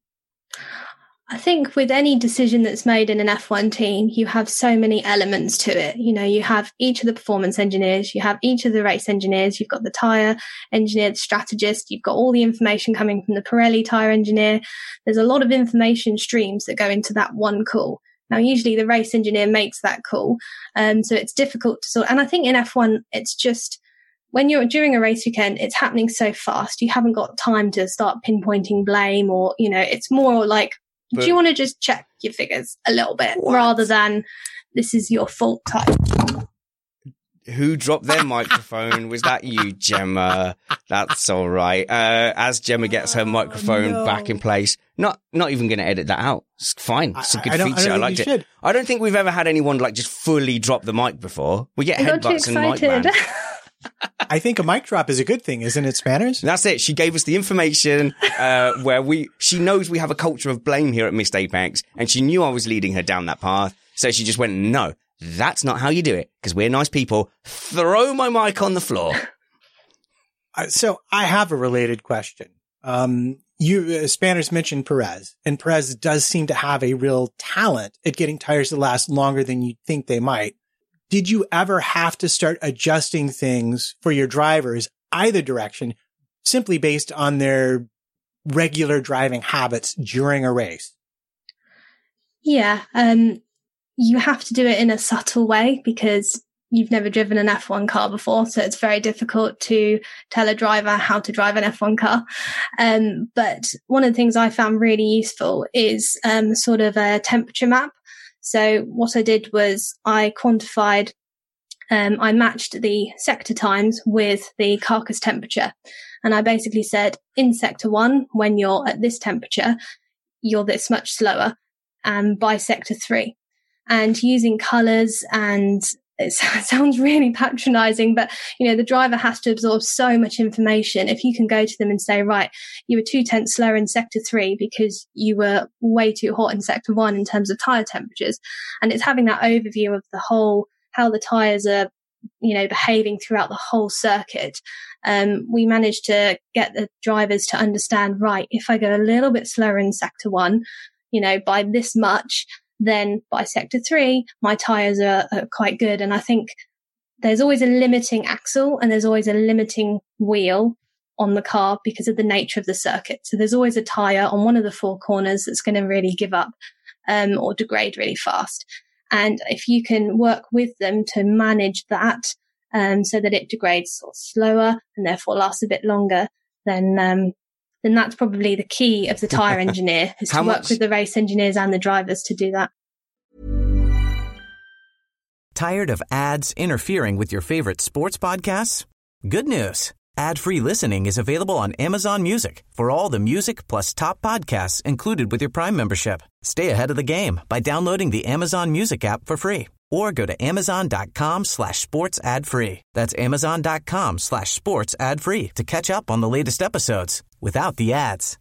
I think with any decision that's made in an F one team, you have so many elements to it. You know, you have each of the performance engineers, you have each of the race engineers, you've got the tyre engineer, the strategist, you've got all the information coming from the Pirelli tyre engineer. There's a lot of information streams that go into that one call. Now, usually the race engineer makes that call. Um, so it's difficult to sort, and I think in F one, it's just, when you're during a race weekend, it's happening so fast. You haven't got time to start pinpointing blame, or, you know, it's more like, But, do you want to just check your figures a little bit what? rather than this is your fault type? Who dropped their microphone? Was that you, Gemma? That's all right. Uh, as Gemma gets her microphone oh, no. back in place, not not even going to edit that out. It's fine. It's a good I, I feature. I, I liked it. Should. I don't think we've ever had anyone like just fully drop the mic before. We get I headbutts and mic bands. I think a mic drop is a good thing, isn't it, Spanners? That's it. She gave us the information uh, where we. She knows we have a culture of blame here at Missed Apex, and she knew I was leading her down that path. So she just went, "No, that's not how you do it, because we're nice people." Throw my mic on the floor. Uh, so I have a related question. Um, you uh, Spanners mentioned Perez, and Perez does seem to have a real talent at getting tires to last longer than you'd think they might. did you ever have to start adjusting things for your drivers either direction simply based on their regular driving habits during a race? Yeah, um, you have to do it in a subtle way because you've never driven an F one car before, so it's very difficult to tell a driver how to drive an F one car. Um, but one of the things I found really useful is um, sort of a temperature map. So what I did was I quantified, um, I matched the sector times with the carcass temperature. And I basically said, in sector one, when you're at this temperature, you're this much slower, and by sector three. And using colours, and it sounds really patronizing, but, you know, the driver has to absorb so much information. If you can go to them and say, right, you were two tenths slower in sector three because you were way too hot in sector one in terms of tyre temperatures. And it's having that overview of the whole, how the tyres are, you know, behaving throughout the whole circuit. Um, we managed to get the drivers to understand, right, if I go a little bit slower in sector one, you know, by this much, then by sector three, my tyres are, are quite good. And I think there's always a limiting axle and there's always a limiting wheel on the car because of the nature of the circuit. So there's always a tyre on one of the four corners that's going to really give up um, or degrade really fast. And if you can work with them to manage that um, so that it degrades sort of slower and therefore lasts a bit longer, then um, then that's probably the key of the tyre engineer, is to work much- with the race engineers and the drivers to do that. Tired of ads interfering with your favorite sports podcasts? Good news. Ad-free listening is available on Amazon Music for all the music plus top podcasts included with your Prime membership. Stay ahead of the game by downloading the Amazon Music app for free or go to amazon.com slash sports ad free. That's amazon.com slash sports ad free to catch up on the latest episodes without the ads.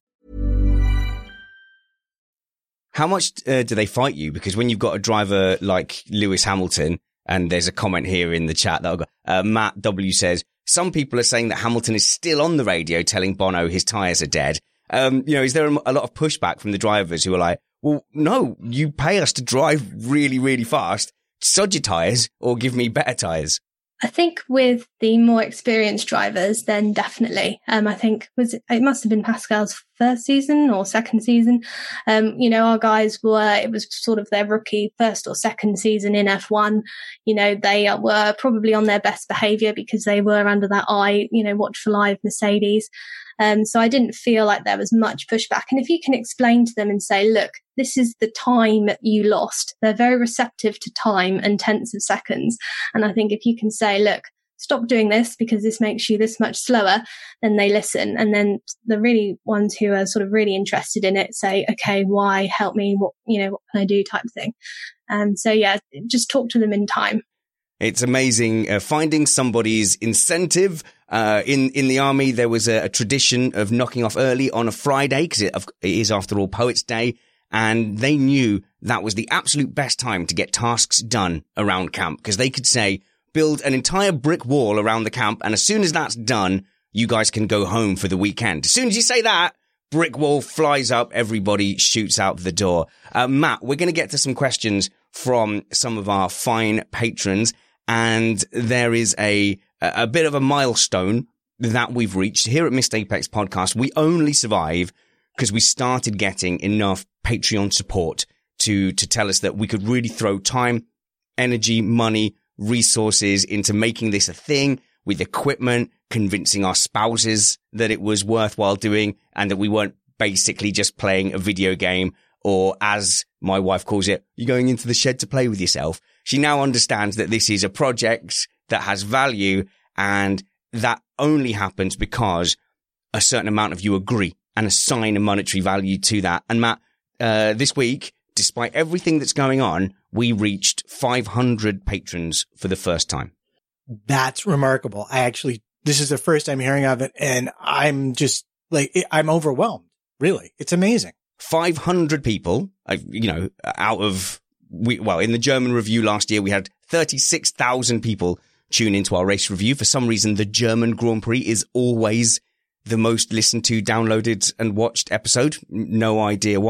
How much uh, do they fight you? Because when you've got a driver like Lewis Hamilton, and there's a comment here in the chat that I've got, uh, Matt W says, some people are saying that Hamilton is still on the radio telling Bono his tyres are dead. Um, you know, is there a, a lot of pushback from the drivers who are like, well, no, you pay us to drive really, really fast. Sod your tyres or give me better tyres. I think with the more experienced drivers, then definitely. Um, I think was it, it must have been Pascal's first season or second season. Um, you know, our guys were, it was sort of their rookie first or second season in F one. You know, they were probably on their best behaviour because they were under that eye, you know, watchful eye of Mercedes. Um, so I didn't feel like there was much pushback. And if you can explain to them and say, look, this is the time you lost, they're very receptive to time and tenths of seconds. And I think if you can say, look, stop doing this because this makes you this much slower, then they listen. And then the really ones who are sort of really interested in it say, okay, why? Help me. What, you know, what can I do type of thing. And so, yeah, just talk to them in time. It's amazing uh, finding somebody's incentive. Uh, in, in the army, there was a, a tradition of knocking off early on a Friday because it, it is, after all, Poets' Day. And they knew that was the absolute best time to get tasks done around camp because they could say, build an entire brick wall around the camp. And as soon as that's done, you guys can go home for the weekend. As soon as you say that, brick wall flies up. Everybody shoots out the door. Uh, Matt, we're going to get to some questions from some of our fine patrons. And there is a, a bit of a milestone that we've reached here at Missed Apex Podcast. We only survive because we started getting enough Patreon support to, to tell us that we could really throw time, energy, money, resources into making this a thing with equipment, convincing our spouses that it was worthwhile doing and that we weren't basically just playing a video game, or as my wife calls it, you're going into the shed to play with yourself. She now understands that this is a project that has value, and that only happens because a certain amount of you agree and assign a monetary value to that. And Matt, uh, this week, despite everything that's going on, we reached five hundred patrons for the first time. That's remarkable. I actually, this is the first I'm hearing of it, and I'm just like, I'm overwhelmed. Really. It's amazing. five hundred people, you know, out of, we, well, in the German review last year, we had thirty-six thousand people tune into our race review. For some reason, the German Grand Prix is always the most listened to, downloaded and watched episode. No idea why.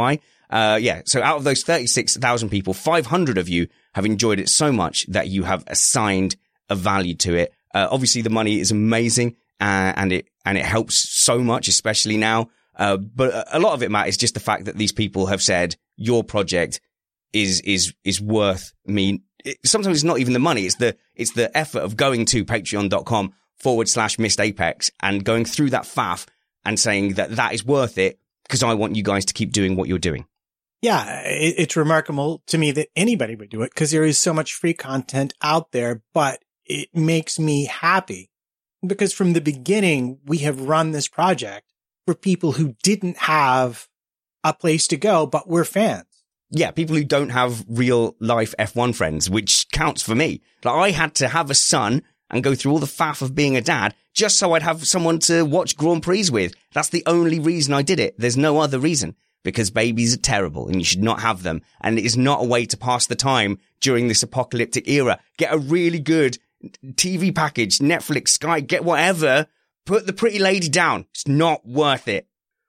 Uh, yeah. So out of those thirty-six thousand people, five hundred of you have enjoyed it so much that you have assigned a value to it. Uh, obviously the money is amazing, uh, and it, and it helps so much, especially now. Uh, but a lot of it, Matt, is just the fact that these people have said your project is, is, is worth me. It, sometimes it's not even the money. It's the, it's the effort of going to patreon.com forward slash missed apex and going through that faff and saying that that is worth it because I want you guys to keep doing what you're doing. Yeah, it, it's remarkable to me that anybody would do it because there is so much free content out there, but it makes me happy because from the beginning, we have run this project for people who didn't have a place to go, but were fans. Yeah, people who don't have real life F one friends, which counts for me. Like I had to have a son and go through all the faff of being a dad just so I'd have someone to watch Grand Prix with. That's the only reason I did it. There's no other reason. Because babies are terrible and you should not have them. And it is not a way to pass the time during this apocalyptic era. Get a really good T V package, Netflix, Sky, get whatever. Put the pretty lady down. It's not worth it.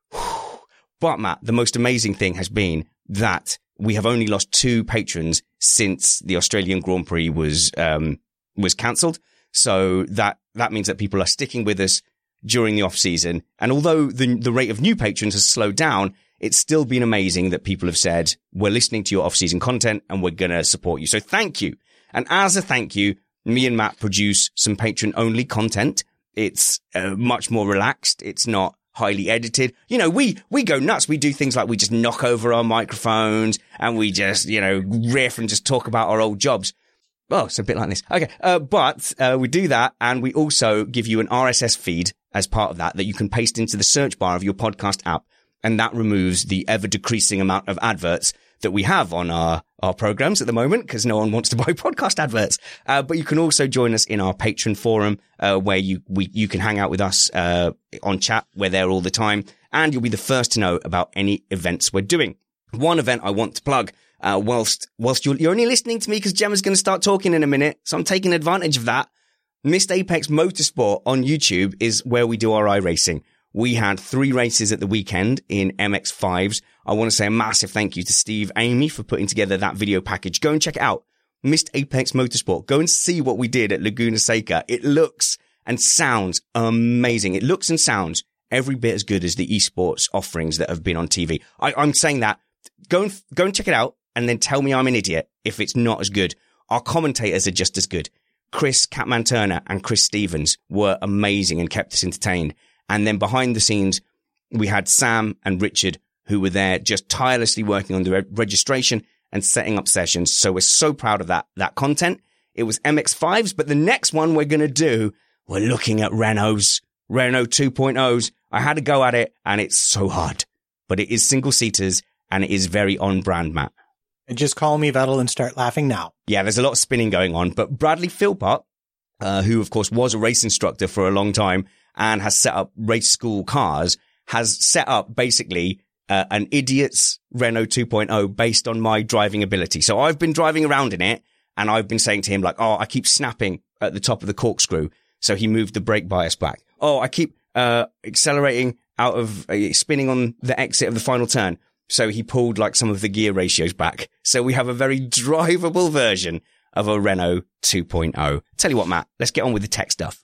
But Matt, the most amazing thing has been that we have only lost two patrons since the Australian Grand Prix was, um, was cancelled. So that, that means that people are sticking with us during the off season. And although the, the rate of new patrons has slowed down, it's still been amazing that people have said, we're listening to your off-season content and we're going to support you. So thank you. And as a thank you, me and Matt produce some patron-only content. It's uh, much more relaxed. It's not highly edited. You know, we, we go nuts. We do things like we just knock over our microphones and we just, you know, riff and just talk about our old jobs. Oh, it's a bit like this. Okay. Uh, but, uh, we do that. And we also give you an R S S feed as part of that, that you can paste into the search bar of your podcast app. And that removes the ever decreasing amount of adverts that we have on our, our programs at the moment because no one wants to buy podcast adverts. Uh, but you can also join us in our Patreon forum, uh, where you, we, you can hang out with us, uh, on chat. We're there all the time and you'll be the first to know about any events we're doing. One event I want to plug, uh, whilst, whilst you're, you're only listening to me because Gemma's going to start talking in a minute. So I'm taking advantage of that. Missed Apex Motorsport on YouTube is where we do our iRacing. We had three races at the weekend in M X fives. I want to say a massive thank you to Steve Amy for putting together that video package. Go and check it out. Missed Apex Motorsport. Go and see what we did at Laguna Seca. It looks and sounds amazing. It looks and sounds every bit as good as the esports offerings that have been on T V. I, I'm saying that. Go and, go and check it out and then tell me I'm an idiot if it's not as good. Our commentators are just as good. Chris Catman Turner and Chris Stevens were amazing and kept us entertained. And then behind the scenes, we had Sam and Richard who were there just tirelessly working on the re- registration and setting up sessions. So we're so proud of that, that content. It was M X fives, but the next one we're going to do, we're looking at Renaults, Renault two point ohs. I had to go at it and it's so hard, but it is single seaters and it is very on brand, Matt. And just call me Vettel and start laughing now. Yeah, there's a lot of spinning going on, but Bradley Philpott, uh, who of course was a race instructor for a long time, and has set up race school cars, has set up basically uh, an idiot's Renault two point oh based on my driving ability. So I've been driving around in it and I've been saying to him like, oh, I keep snapping at the top of the corkscrew. So he moved the brake bias back. Oh, I keep uh accelerating out of uh, spinning on the exit of the final turn. So he pulled like some of the gear ratios back. So we have a very drivable version of a Renault two point oh. Tell you what, Matt, let's get on with the tech stuff.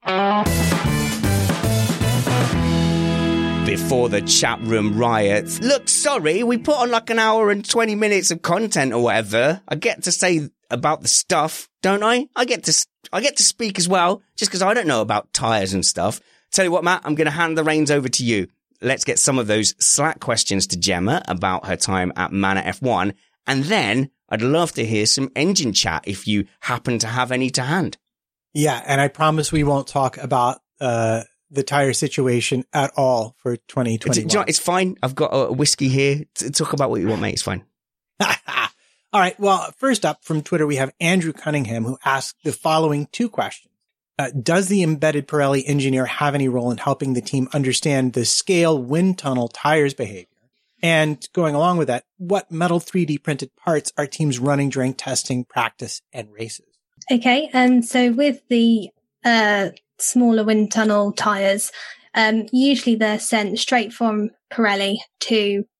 Before the chat room riots. Look, sorry, we put on like an hour and twenty minutes of content or whatever. I get to say about the stuff, don't I? I get to, I get to speak as well, just because I don't know about tires and stuff. Tell you what, Matt, I'm going to hand the reins over to you. Let's get some of those Slack questions to Gemma about her time at Manor F one. And then I'd love to hear some engine chat if you happen to have any to hand. Yeah. And I promise we won't talk about, uh, the tire situation at all for twenty twenty-one. It's, you know, it's fine. I've got a whiskey here. Talk about what you want, mate. It's fine. All right. Well, first up from Twitter, we have Andrew Cunningham, who asked the following two questions. Uh, does the embedded Pirelli engineer have any role in helping the team understand the scale wind tunnel tires behavior? And going along with that, what metal three D printed parts are teams running during testing, practice, and races? Okay. And so with the, uh, smaller wind tunnel tyres, um, usually they're sent straight from Pirelli to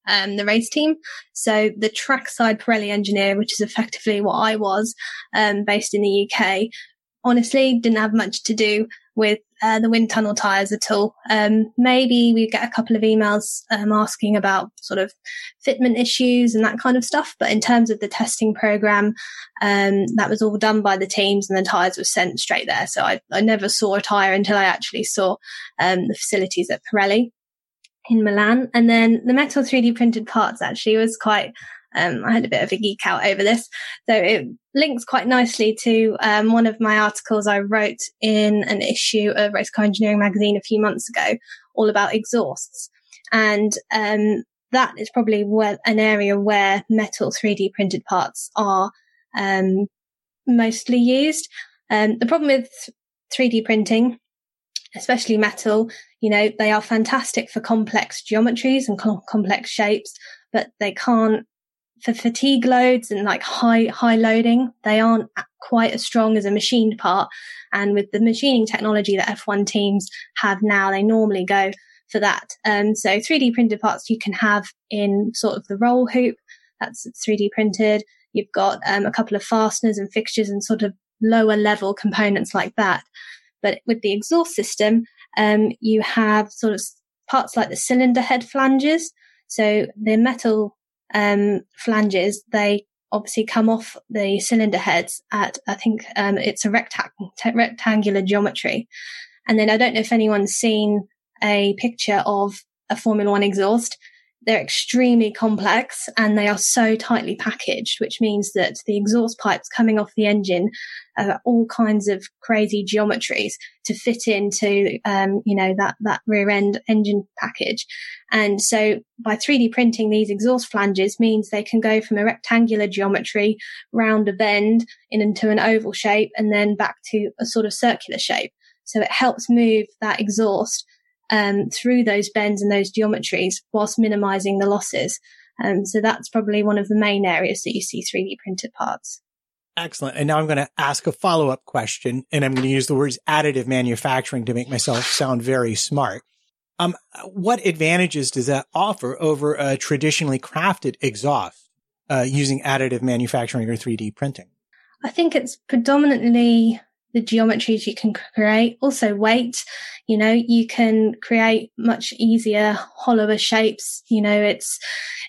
um, the race team. So the trackside Pirelli engineer, which is effectively what I was, um, based in the U K, honestly didn't have much to do with uh, the wind tunnel tyres at all. Um, maybe we get a couple of emails um, asking about sort of fitment issues and that kind of stuff. But in terms of the testing program, um, that was all done by the teams and the tyres were sent straight there. So I, I never saw a tyre until I actually saw um, the facilities at Pirelli in Milan. And then the metal three D printed parts actually was quite... Um, I had a bit of a geek out over this. So it links quite nicely to um, one of my articles I wrote in an issue of Race Car Engineering magazine a few months ago, all about exhausts. And um, that is probably where, an area where metal three D printed parts are um, mostly used. Um, the problem with three D printing, especially metal, you know, they are fantastic for complex geometries and com- complex shapes, but they can't, for fatigue loads and like high, high loading, they aren't quite as strong as a machined part. And with the machining technology that F one teams have now, they normally go for that. Um, so three D printed parts you can have in sort of the roll hoop. That's three D printed. You've got um, a couple of fasteners and fixtures and sort of lower level components like that. But with the exhaust system, um, you have sort of parts like the cylinder head flanges. So the metal um flanges, they obviously come off the cylinder heads at, I think um it's a rectang- t- rectangular geometry. And then I don't know if anyone's seen a picture of a Formula One exhaust. They're extremely complex and they are so tightly packaged, which means that the exhaust pipes coming off the engine are all kinds of crazy geometries to fit into, um, you know, that, that rear end engine package. And so by three D printing these exhaust flanges means they can go from a rectangular geometry round a bend in into an oval shape and then back to a sort of circular shape. So it helps move that exhaust um, through those bends and those geometries whilst minimizing the losses. Um, so that's probably one of the main areas that you see three D printed parts. Excellent. And now I'm going to ask a follow-up question, and I'm going to use the words additive manufacturing to make myself sound very smart. Um, what advantages does that offer over a traditionally crafted exhaust uh, using additive manufacturing or three D printing? I think it's predominantly the geometries you can create, also weight. You know, you can create much easier, hollower shapes. You know, it's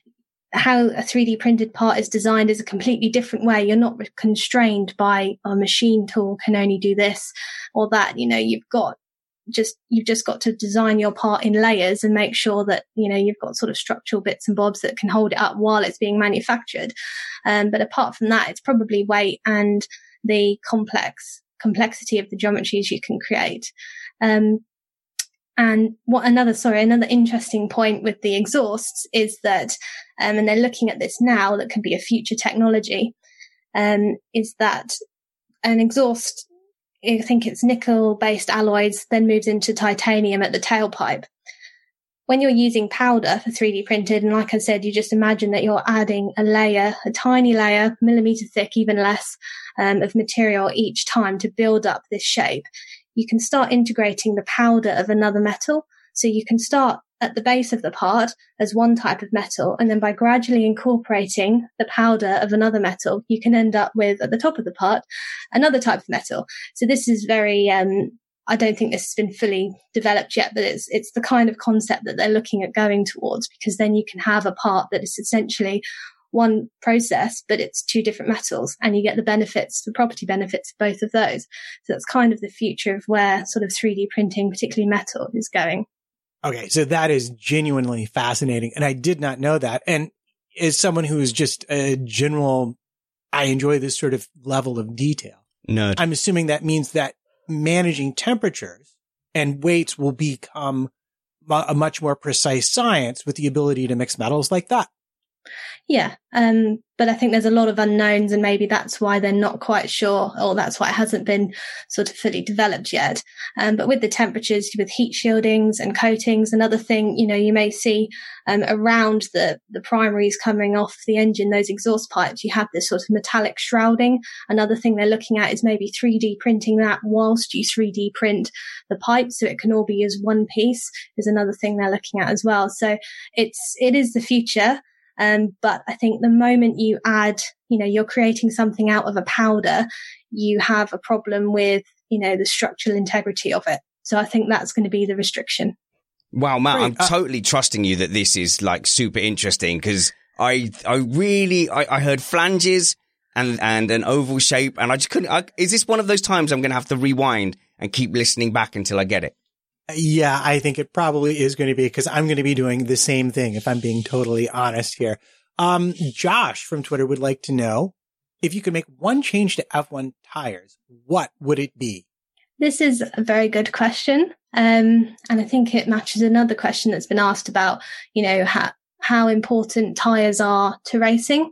how a three D printed part is designed is a completely different way. You're not constrained by a machine tool can only do this or that. You know, you've got just, you've just got to design your part in layers and make sure that, you know, you've got sort of structural bits and bobs that can hold it up while it's being manufactured. Um, but apart from that, it's probably weight and the complex complexity of the geometries you can create. Um, and what another, sorry, another interesting point with the exhausts is that, um, and they're looking at this now, that could be a future technology, um, is that an exhaust, I think it's nickel-based alloys, then moves into titanium at the tailpipe. When you're using powder for three D printed, and like I said, you just imagine that you're adding a layer, a tiny layer, millimeter thick, even less, um, of material each time to build up this shape. You can start integrating the powder of another metal. So you can start at the base of the part as one type of metal, and then by gradually incorporating the powder of another metal, you can end up with, at the top of the part, another type of metal. So this is very, um, I don't think this has been fully developed yet, but it's it's the kind of concept that they're looking at going towards, because then you can have a part that is essentially one process, but it's two different metals, and you get the benefits, the property benefits of both of those. So that's kind of the future of where sort of three D printing, particularly metal, is going. Okay, so that is genuinely fascinating, and I did not know that. And as someone who is just a general, I enjoy this sort of level of detail. Nerd. I'm assuming that means that managing temperatures and weights will become a much more precise science with the ability to mix metals like that. Yeah, um, but I think there's a lot of unknowns, and maybe that's why they're not quite sure, or that's why it hasn't been sort of fully developed yet. Um, but with the temperatures, with heat shieldings and coatings, another thing, you know, you may see um, around the, the primaries coming off the engine, those exhaust pipes, you have this sort of metallic shrouding. Another thing they're looking at is maybe three D printing that whilst you three D print the pipes, so it can all be as one piece, is another thing they're looking at as well. So it's it is the future. Um, but I think the moment you add, you know, you're creating something out of a powder, you have a problem with, you know, the structural integrity of it. So I think that's going to be the restriction. Wow, Matt, Great. I'm uh, totally trusting you that this is like super interesting, because I, I really, I, I heard flanges and, and an oval shape, and I just couldn't, I, is this one of those times I'm going to have to rewind and keep listening back until I get it? Yeah, I think it probably is going to be, because I'm going to be doing the same thing, if I'm being totally honest here. Um, Josh from Twitter would like to know, if you could make one change to F one tires, what would it be? This is a very good question. Um, and I think it matches another question that's been asked about, you know, how, how important tyres are to racing.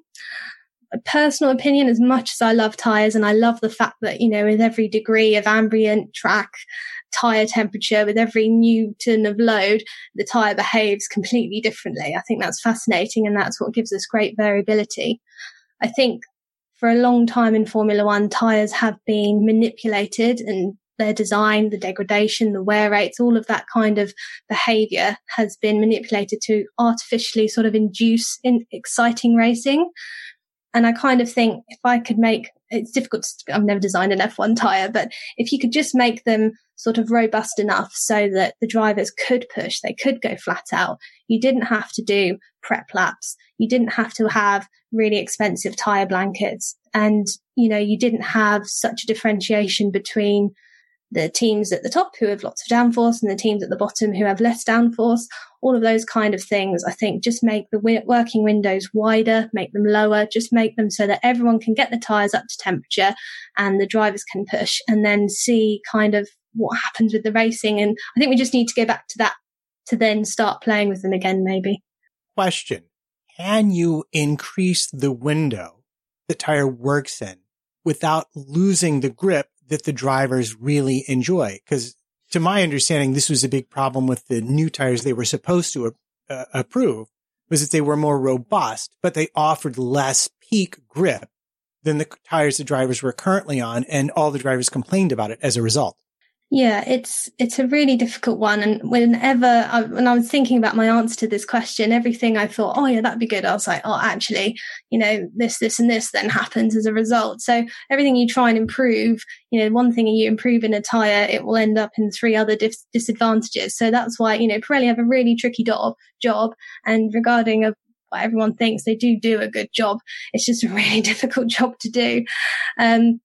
A personal opinion, as much as I love tyres, and I love the fact that, you know, with every degree of ambient track, tyre temperature, with every newton of load, the tyre behaves completely differently. I think that's fascinating, and that's what gives us great variability. I think for a long time in Formula One, tyres have been manipulated, and their design, the degradation, the wear rates, all of that kind of behaviour has been manipulated to artificially sort of induce in exciting racing. And I kind of think if I could make, it's difficult to, I've never designed an F one tyre, but if you could just make them sort of robust enough so that the drivers could push, they could go flat out. You didn't have to do prep laps. You didn't have to have really expensive tyre blankets. And, you know, you didn't have such a differentiation between the teams at the top who have lots of downforce and the teams at the bottom who have less downforce. All of those kind of things, I think, just make the wi- working windows wider, make them lower, just make them so that everyone can get the tyres up to temperature and the drivers can push, and then see kind of what happens with the racing. And I think we just need to go back to that to then start playing with them again, maybe. Question. Can you increase the window the tire works in without losing the grip that the drivers really enjoy? Because to my understanding, this was a big problem with the new tires they were supposed to uh, approve, was that they were more robust, but they offered less peak grip than the tires the drivers were currently on, and all the drivers complained about it as a result. Yeah, it's it's a really difficult one. And whenever I, when I was thinking about my answer to this question, everything I thought, oh yeah, that'd be good, I was like, oh, actually, you know, this, this and this then happens as a result. So everything you try and improve, you know, one thing you improve in a tyre, it will end up in three other dis- disadvantages. So that's why, you know, Pirelli have a really tricky do- job. And regarding a what everyone thinks, they do do a good job. It's just a really difficult job to do. Um,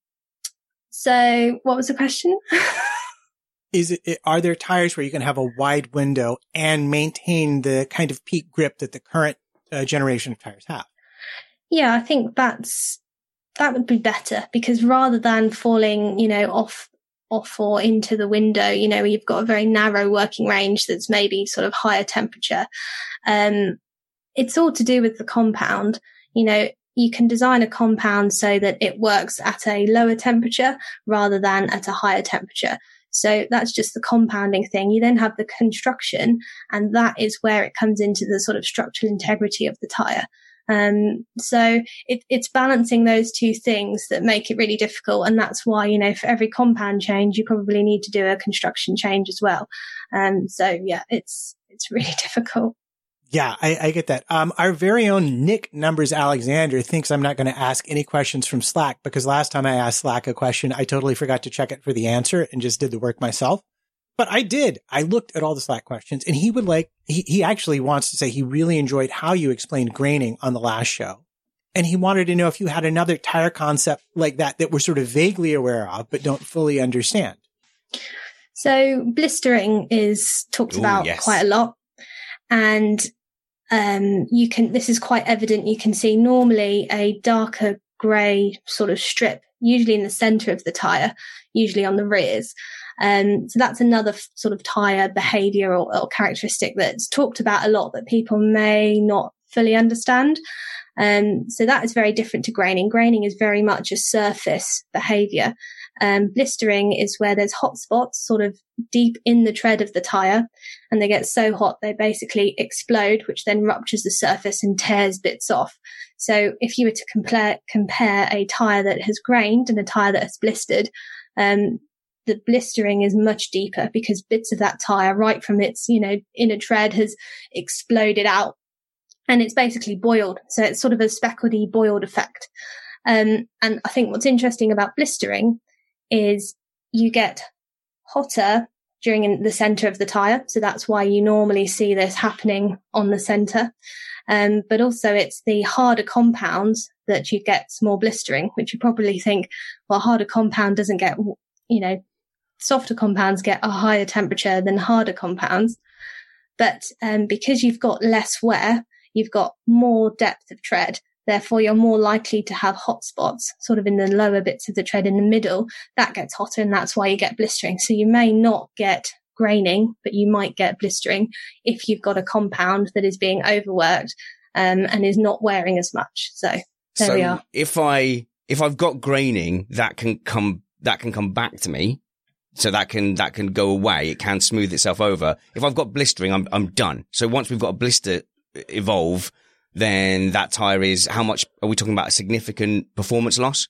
so what was the question? Is it, are there tires where you can have a wide window and maintain the kind of peak grip that the current uh, generation of tires have? Yeah, I think that's, that would be better, because rather than falling, you know, off, off or into the window, you know, you've got a very narrow working range that's maybe sort of higher temperature. Um, it's all to do with the compound. You know, you can design a compound so that it works at a lower temperature rather than at a higher temperature. So that's just the compounding thing. You then have the construction, and that is where it comes into the sort of structural integrity of the tyre. Um, so it, it's balancing those two things that make it really difficult. And that's why, you know, for every compound change, you probably need to do a construction change as well. Um, so yeah, it's, it's really difficult. Yeah, I, I get that. Um, our very own Nick Numbers Alexander thinks I'm not going to ask any questions from Slack, because last time I asked Slack a question, I totally forgot to check it for the answer and just did the work myself. But I did. I looked at all the Slack questions, and he would like, he, he actually wants to say he really enjoyed how you explained graining on the last show. And he wanted to know if you had another tire concept like that that we're sort of vaguely aware of, but don't fully understand. So blistering is talked Ooh, about yes. quite a lot. And Um, you can, this is quite evident. You can see normally a darker grey sort of strip, usually in the centre of the tyre, usually on the rears. Um, so that's another f- sort of tyre behaviour or, or characteristic that's talked about a lot that people may not fully understand. Um, so that is very different to graining. Graining is very much a surface behavior. Um, blistering is where there's hot spots sort of deep in the tread of the tire, and they get so hot they basically explode, which then ruptures the surface and tears bits off. So if you were to compare, compare a tire that has grained and a tire that has blistered, um, the blistering is much deeper because bits of that tire right from its, you know, inner tread has exploded out. And it's basically boiled. So it's sort of a speckledy boiled effect. Um, and I think what's interesting about blistering is you get hotter during in the center of the tire. So that's why you normally see this happening on the center. Um, but also it's the harder compounds that you get more blistering, which you probably think, well, harder compound doesn't get, you know, softer compounds get a higher temperature than harder compounds. But um, because you've got less wear, you've got more depth of tread. Therefore, you're more likely to have hot spots sort of in the lower bits of the tread in the middle. That gets hotter, and that's why you get blistering. So you may not get graining, but you might get blistering if you've got a compound that is being overworked um, and is not wearing as much. So there so we are. If I if I've got graining, that can come that can come back to me. So that can that can go away. It can smooth itself over. If I've got blistering, I'm I'm done. So once we've got a blister evolve, then that tire is, how much are we talking about? A significant performance loss?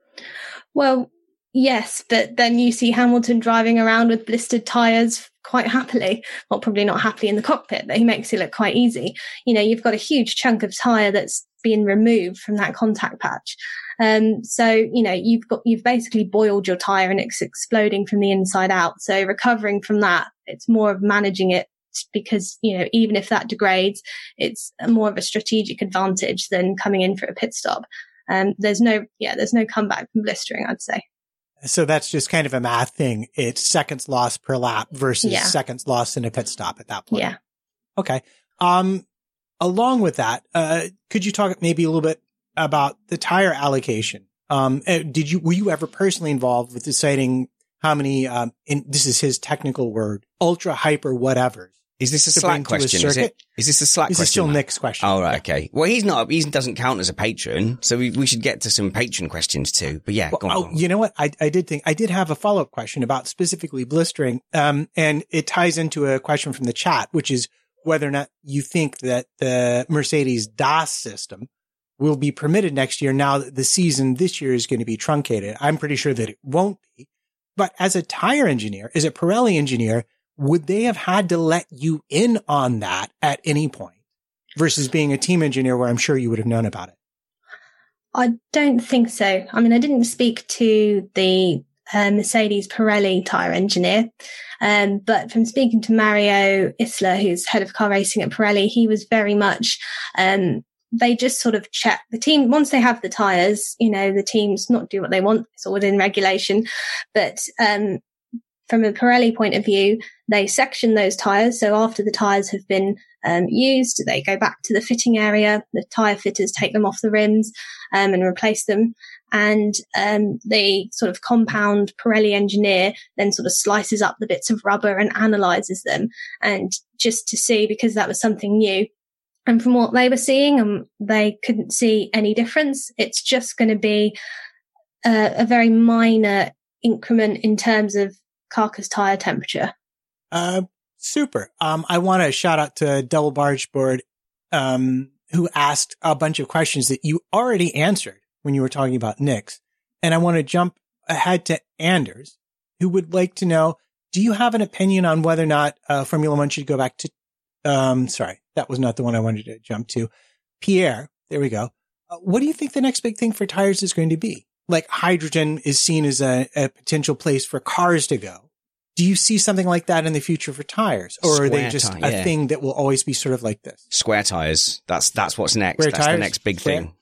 Well, yes, but then you see Hamilton driving around with blistered tires quite happily. Well, probably not happily in the cockpit, but he makes it look quite easy. You know, you've got a huge chunk of tire that's been removed from that contact patch. Um, so, you know, you've got, you've basically boiled your tire and it's exploding from the inside out. So recovering from that, it's more of managing it, because, you know, even if that degrades, it's more of a strategic advantage than coming in for a pit stop. Um, there's no, yeah, there's no comeback from blistering, I'd say. So that's just kind of a math thing. It's seconds lost per lap versus yeah. seconds lost in a pit stop at that point. Yeah. Okay. Um, along with that, uh, could you talk maybe a little bit about the tire allocation? Um, did you, were you ever personally involved with deciding how many, um, in, this is his technical word, ultra hyper whatevers? Is this a Slack question? Is it? Is this a Slack this question? This is still Nick's question. Oh, right. Okay. Well, he's not, he doesn't count as a patron. So we, we should get to some patron questions too. But yeah, well, go on, oh, go on. You know what? I, I did think I did have a follow up question about specifically blistering. Um, and it ties into a question from the chat, which is whether or not you think that the Mercedes D A S system will be permitted next year now that the season this year is going to be truncated. I'm pretty sure that it won't be. But as a tire engineer, as a Pirelli engineer, would they have had to let you in on that at any point versus being a team engineer where I'm sure you would have known about it? I don't think so. I mean, I didn't speak to the uh, Mercedes Pirelli tyre engineer, um, but from speaking to Mario Isla, who's head of car racing at Pirelli, he was very much, um, they just sort of check the team. Once they have the tyres, you know, the teams not do what they want. It's all within regulation. But um, from a Pirelli point of view, they section those tyres. So after the tyres have been um, used, they go back to the fitting area. The tyre fitters take them off the rims um, and replace them. And um, the sort of compound Pirelli engineer then sort of slices up the bits of rubber and analyzes them. And just to see, because that was something new. And from what they were seeing, um, they couldn't see any difference. It's just going to be a, a very minor increment in terms of carcass tire temperature. Uh, super. Um, I want to shout out to Double Barge Board, um, who asked a bunch of questions that you already answered when you were talking about Nick's. And I want to jump ahead to Anders, who would like to know, do you have an opinion on whether or not, uh, Formula One should go back to, um, sorry, that was not the one I wanted to jump to. Pierre, there we go. Uh, what do you think the next big thing for tires is going to be? Like hydrogen is seen as a, a potential place for cars to go. Do you see something like that in the future for tires, or Square are they just tire, a yeah. thing that will always be sort of like this? Square tires. That's, that's what's next. Square that's tires? the next big Square? thing.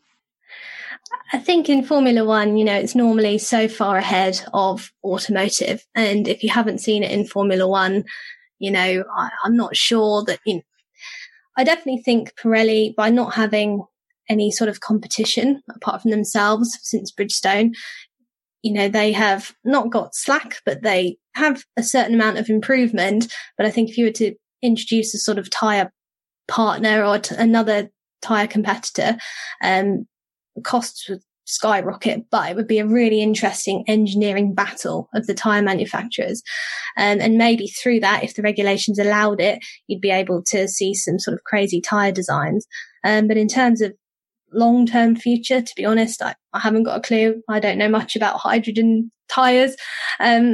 I think in Formula One, you know, it's normally so far ahead of automotive. And if you haven't seen it in Formula One, you know, I, I'm not sure that, you know, I definitely think Pirelli, by not having any sort of competition apart from themselves since Bridgestone, you know, they have not got slack, but they have a certain amount of improvement. But I think if you were to introduce a sort of tyre partner or t- another tyre competitor, um, costs would skyrocket, but it would be a really interesting engineering battle of the tyre manufacturers. Um, and maybe through that, if the regulations allowed it, you'd be able to see some sort of crazy tyre designs. Um, but in terms of long-term future, to be honest, I, I haven't got a clue. I don't know much about hydrogen tyres. Um,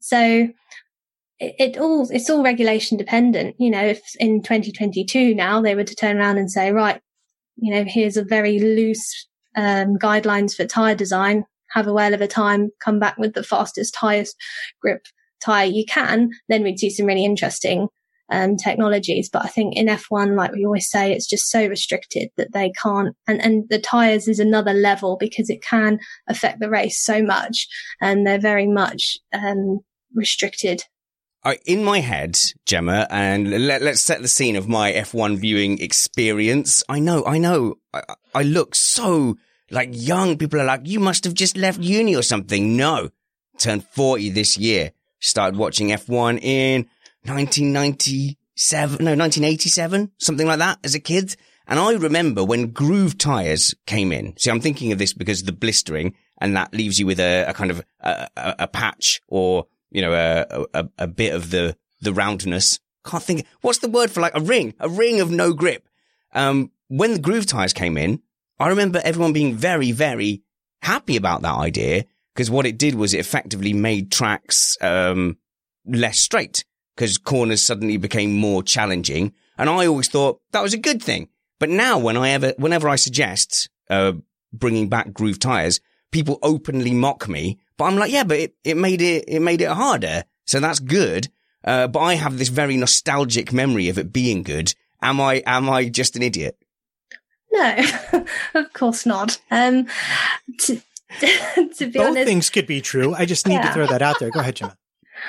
so it, it all, it's all regulation dependent. You know, if in twenty twenty-two now they were to turn around and say, right, you know, here's a very loose Um, guidelines for tyre design, have a whale of a time, come back with the fastest, highest grip tyre you can, then we'd see some really interesting um, technologies. But I think in F one, like we always say, it's just so restricted that they can't, and, and the tyres is another level because it can affect the race so much, and they're very much um, restricted. I, in my head, Gemma, and let, let's set the scene of my F one viewing experience. I know, I know, I, I look so like young. People are like, you must have just left uni or something. No, turned forty this year. Started watching F one in nineteen ninety-seven, no, nineteen eighty-seven, something like that as a kid. And I remember when groove tyres came in. See, I'm thinking of this because of the blistering, and that leaves you with a, a kind of a, a, a patch or, you know, a, a, a bit of the, the roundness. Can't think. What's the word for like a ring? A ring of no grip. Um, when the groove tyres came in, I remember everyone being very, very happy about that idea, because what it did was it effectively made tracks, um, less straight, because corners suddenly became more challenging. And I always thought that was a good thing. But now when I ever, whenever I suggest, uh, bringing back groove tyres, people openly mock me. But I'm like, yeah, but it, it made it, it made it harder. So that's good. Uh, but I have this very nostalgic memory of it being good. Am I, am I just an idiot? No, of course not. Um, to, to be Both honest, things could be true. I just need yeah. to throw that out there. Go ahead, Gemma.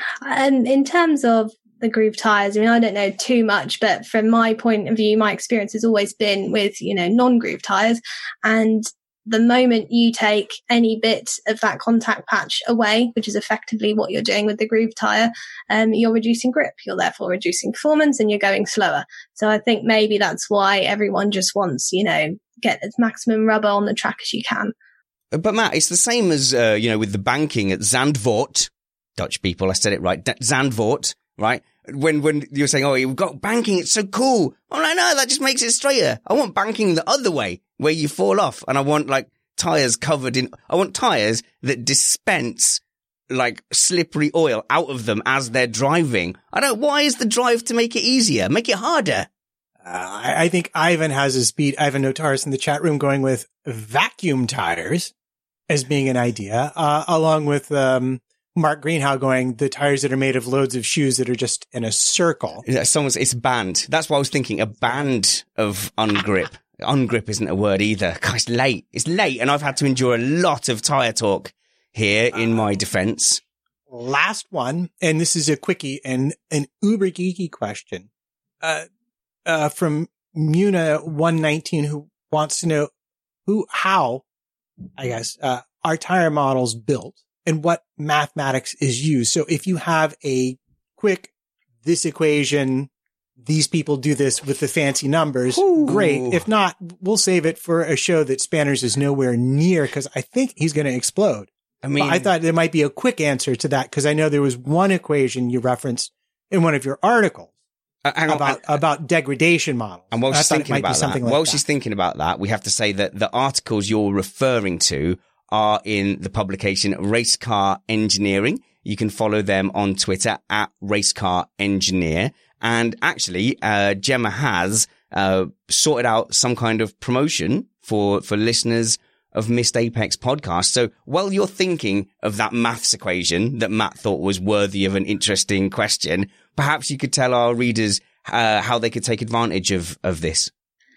Um, in terms of the groove tyres, I mean, I don't know too much, but from my point of view, my experience has always been with, you know, non-groove tyres. And the moment you take any bit of that contact patch away, which is effectively what you're doing with the groove tyre, um, you're reducing grip. You're therefore reducing performance and you're going slower. So I think maybe that's why everyone just wants, you know, get as maximum rubber on the track as you can. But Matt, it's the same as, uh, you know, with the banking at Zandvoort. Dutch people, I said it right. Zandvoort, right? When, when you're saying, oh, you've got banking, it's so cool. I'm like, no, that just makes it straighter. I want banking the other way, where you fall off. And I want like tyres covered in, I want tyres that dispense like slippery oil out of them as they're driving. I don't, why is the drive to make it easier? Make it harder. Uh, I, I think Ivan has his beat. Ivan Notaris in the chat room going with vacuum tires as being an idea, uh, along with, um, Mark Greenhow going, the tires that are made of loads of shoes that are just in a circle. Yeah, someone's, it's band. That's what I was thinking. A band of ungrip. Ungrip isn't a word either. God, it's late. It's late. And I've had to endure a lot of tyre talk here in my defense. Last one. And this is a quickie and an uber geeky question, uh, uh, from Muna one nineteen, who wants to know who, how, I guess, uh, are tire models built? And what mathematics is used. So if you have a quick, this equation, these people do this with the fancy numbers, Ooh. Great. If not, we'll save it for a show that Spanners is nowhere near, because I think he's going to explode. I mean, but I thought there might be a quick answer to that, because I know there was one equation you referenced in one of your articles uh, hang about, on, uh, about degradation models. And while she's thinking about that, like while that. she's thinking about that, we have to say that the articles you're referring to are in the publication Race Car Engineering. You can follow them on Twitter at Race Car Engineer. And actually, uh, Gemma has, uh, sorted out some kind of promotion for, for listeners of Missed Apex podcast. So while you're thinking of that maths equation that Matt thought was worthy of an interesting question, perhaps you could tell our readers, uh, how they could take advantage of, of this.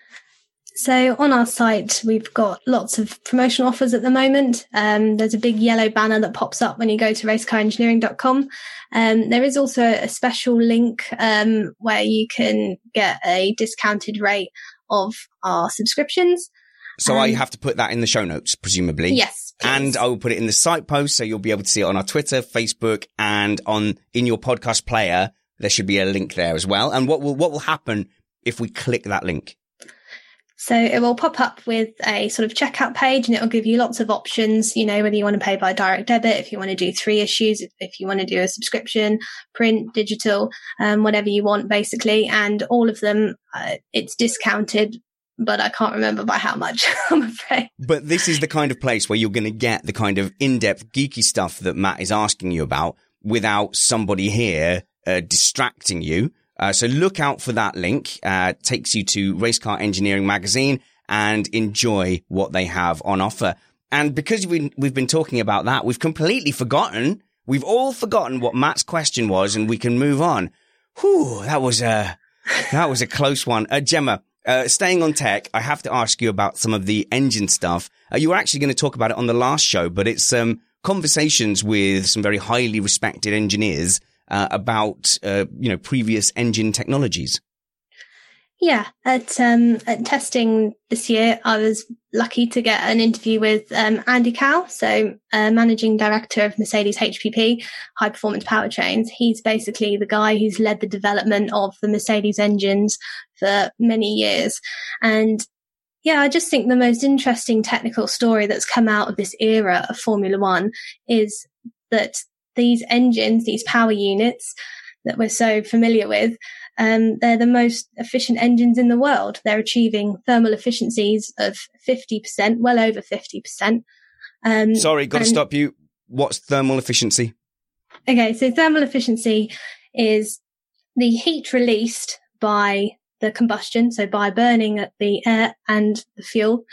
So on our site, we've got lots of promotional offers at the moment. Um, there's a big yellow banner that pops up when you go to race car engineering dot com. Um, there is also a special link um, where you can get a discounted rate of our subscriptions. So um, I have to put that in the show notes, presumably. Yes, please. And I will put it in the site post, so you'll be able to see it on our Twitter, Facebook, and on in your podcast player. There should be a link there as well. And what will what will happen if we click that link? So it will pop up with a sort of checkout page, and it will give you lots of options, you know, whether you want to pay by direct debit, if you want to do three issues, if you want to do a subscription, print, digital, um, whatever you want, basically. And all of them, uh, it's discounted, but I can't remember by how much, I'm afraid. But this is the kind of place where you're going to get the kind of in-depth geeky stuff that Matt is asking you about without somebody here uh, distracting you. Uh, so look out for that link. Uh, takes you to Racecar Engineering Magazine, and enjoy what they have on offer. And because we, we've been talking about that, we've completely forgotten. We've all forgotten what Matt's question was, and we can move on. Whew, that was a, that was a close one. Uh, Gemma, uh, staying on tech, I have to ask you about some of the engine stuff. Uh, you were actually going to talk about it on the last show, but it's, um, conversations with some very highly respected engineers Uh, about, uh, you know, previous engine technologies. Yeah, at, um, at testing this year, I was lucky to get an interview with um, Andy Cow, so uh, Managing Director of Mercedes H P P, High Performance Powertrains. He's basically the guy who's led the development of the Mercedes engines for many years. And yeah, I just think the most interesting technical story that's come out of this era of Formula One is that these engines, these power units that we're so familiar with, um, they're the most efficient engines in the world. They're achieving thermal efficiencies of fifty percent, well over fifty percent. Um, Sorry, got to stop you. What's thermal efficiency? Okay, so thermal efficiency is the heat released by the combustion, so by burning the air and the fuel.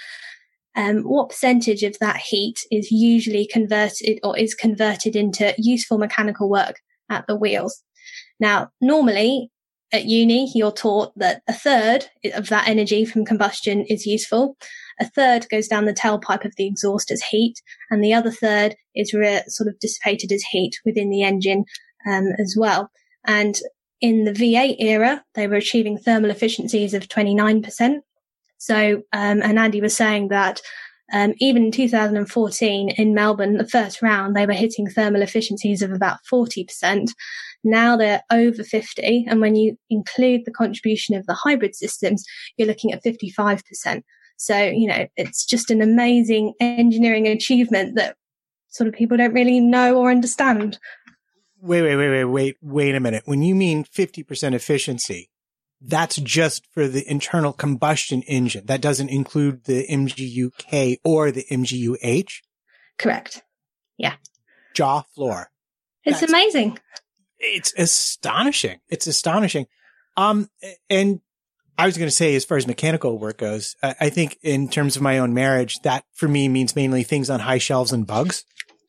Um, what percentage of that heat is usually converted or is converted into useful mechanical work at the wheels? Now, normally at uni, you're taught that a third of that energy from combustion is useful. A third goes down the tailpipe of the exhaust as heat, and the other third is re- sort of dissipated as heat within the engine um, as well. And in the V eight era, they were achieving thermal efficiencies of twenty-nine percent. So, um, and Andy was saying that, um, even in two thousand fourteen in Melbourne, the first round, they were hitting thermal efficiencies of about forty percent. Now they're over fifty. And when you include the contribution of the hybrid systems, you're looking at fifty-five percent. So, you know, it's just an amazing engineering achievement that sort of people don't really know or understand. Wait, wait, wait, wait, wait, wait a minute. When you mean fifty percent efficiency, that's just for the internal combustion engine. That doesn't include the M G U K or the M G U H? Correct. Yeah. Jaw floor. It's That's, amazing. It's astonishing. It's astonishing. Um, and I was going to say, as far as mechanical work goes, I, I think in terms of my own marriage, that for me means mainly things on high shelves and bugs.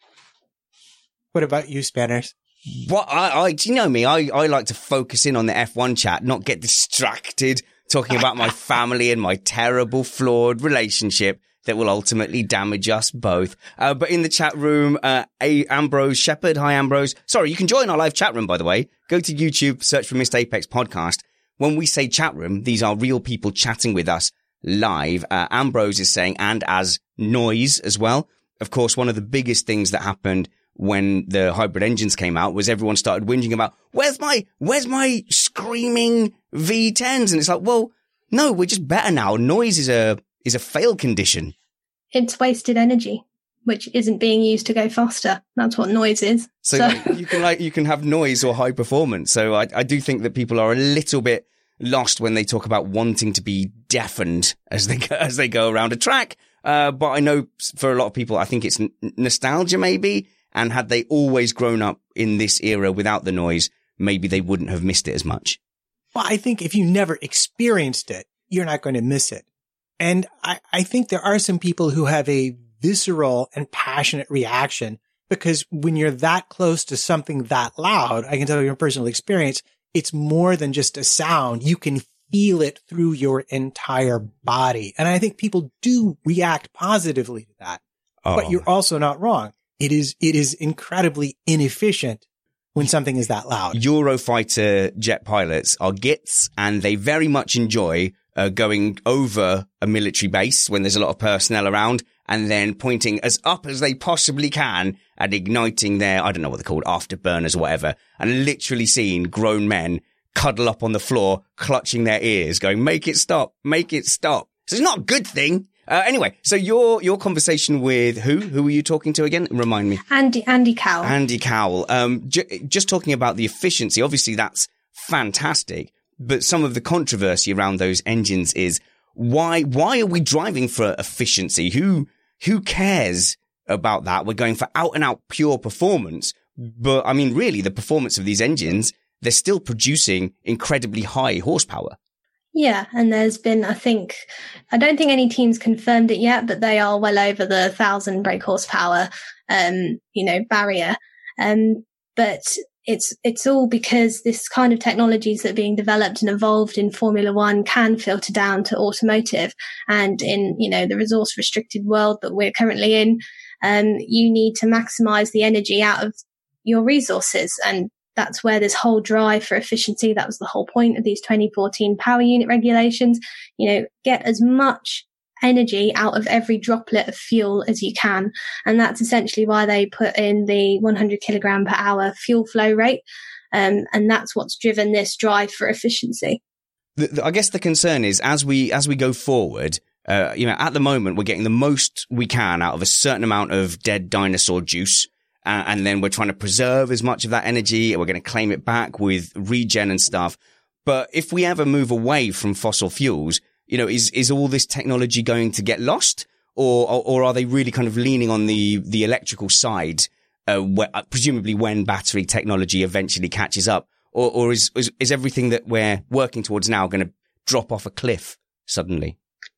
What about you, Spanners? What I, I, do you know me? I, I like to focus in on the F one chat, not get distracted talking about my family and my terrible, flawed relationship that will ultimately damage us both. Uh, but in the chat room, uh, A- Ambrose Shepherd. Hi, Ambrose. Sorry, you can join our live chat room, by the way. Go to YouTube, search for Missed Apex Podcast. When we say chat room, these are real people chatting with us live. Uh, Ambrose is saying, and as noise as well. Of course, one of the biggest things that happened when the hybrid engines came out was everyone started whinging about, where's my, where's my screaming V tens? And it's like, well, no, we're just better now. Noise is a, is a fail condition. It's wasted energy, which isn't being used to go faster. That's what noise is. So, So, you can like, you can have noise or high performance. So I, I do think that people are a little bit lost when they talk about wanting to be deafened as they go, as they go around a track. Uh, but I know for a lot of people, I think it's n- nostalgia maybe. And had they always grown up in this era without the noise, maybe they wouldn't have missed it as much. Well, I think if you never experienced it, you're not going to miss it. And I, I think there are some people who have a visceral and passionate reaction because when you're that close to something that loud, I can tell you from personal experience, it's more than just a sound. You can feel it through your entire body. And I think people do react positively to that. Oh. But you're also not wrong. It is, it is incredibly inefficient when something is that loud. Eurofighter jet pilots are gits, and they very much enjoy uh, going over a military base when there's a lot of personnel around and then pointing as up as they possibly can and igniting their, I don't know what they're called, afterburners or whatever, and literally seeing grown men cuddle up on the floor, clutching their ears, going, make it stop, make it stop. So it's not a good thing. Uh, anyway, so your your conversation with who? Who were you talking to again? Remind me. Andy Andy Cowell. Andy Cowell. Um, j- just talking about the efficiency. Obviously, that's fantastic. But some of the controversy around those engines is why why are we driving for efficiency? Who who cares about that? We're going for out and out pure performance. But I mean, really, the performance of these engines, they're still producing incredibly high horsepower. Yeah, and there's been, I think, I don't think any team's confirmed it yet, but they are well over the thousand brake horsepower, um, you know, barrier. Um, but it's it's all because this kind of technologies that are being developed and evolved in Formula One can filter down to automotive, and in, you know, the resource restricted world that we're currently in, um, you need to maximize the energy out of your resources, and that's where this whole drive for efficiency, that was the whole point of these twenty fourteen power unit regulations, you know, get as much energy out of every droplet of fuel as you can. And that's essentially why they put in the one hundred kilogram per hour fuel flow rate. Um, and that's what's driven this drive for efficiency. The, the, I guess the concern is as we, as we go forward, uh, you know, at the moment, we're getting the most we can out of a certain amount of dead dinosaur juice. Uh, and then we're trying to preserve as much of that energy. We're going to claim it back with regen and stuff. But if we ever move away from fossil fuels, you know, is, is all this technology going to get lost? Or, or, or are they really kind of leaning on the, the electrical side, uh, where, uh, presumably when battery technology eventually catches up? Or, or is, is, is everything that we're working towards now going to drop off a cliff suddenly?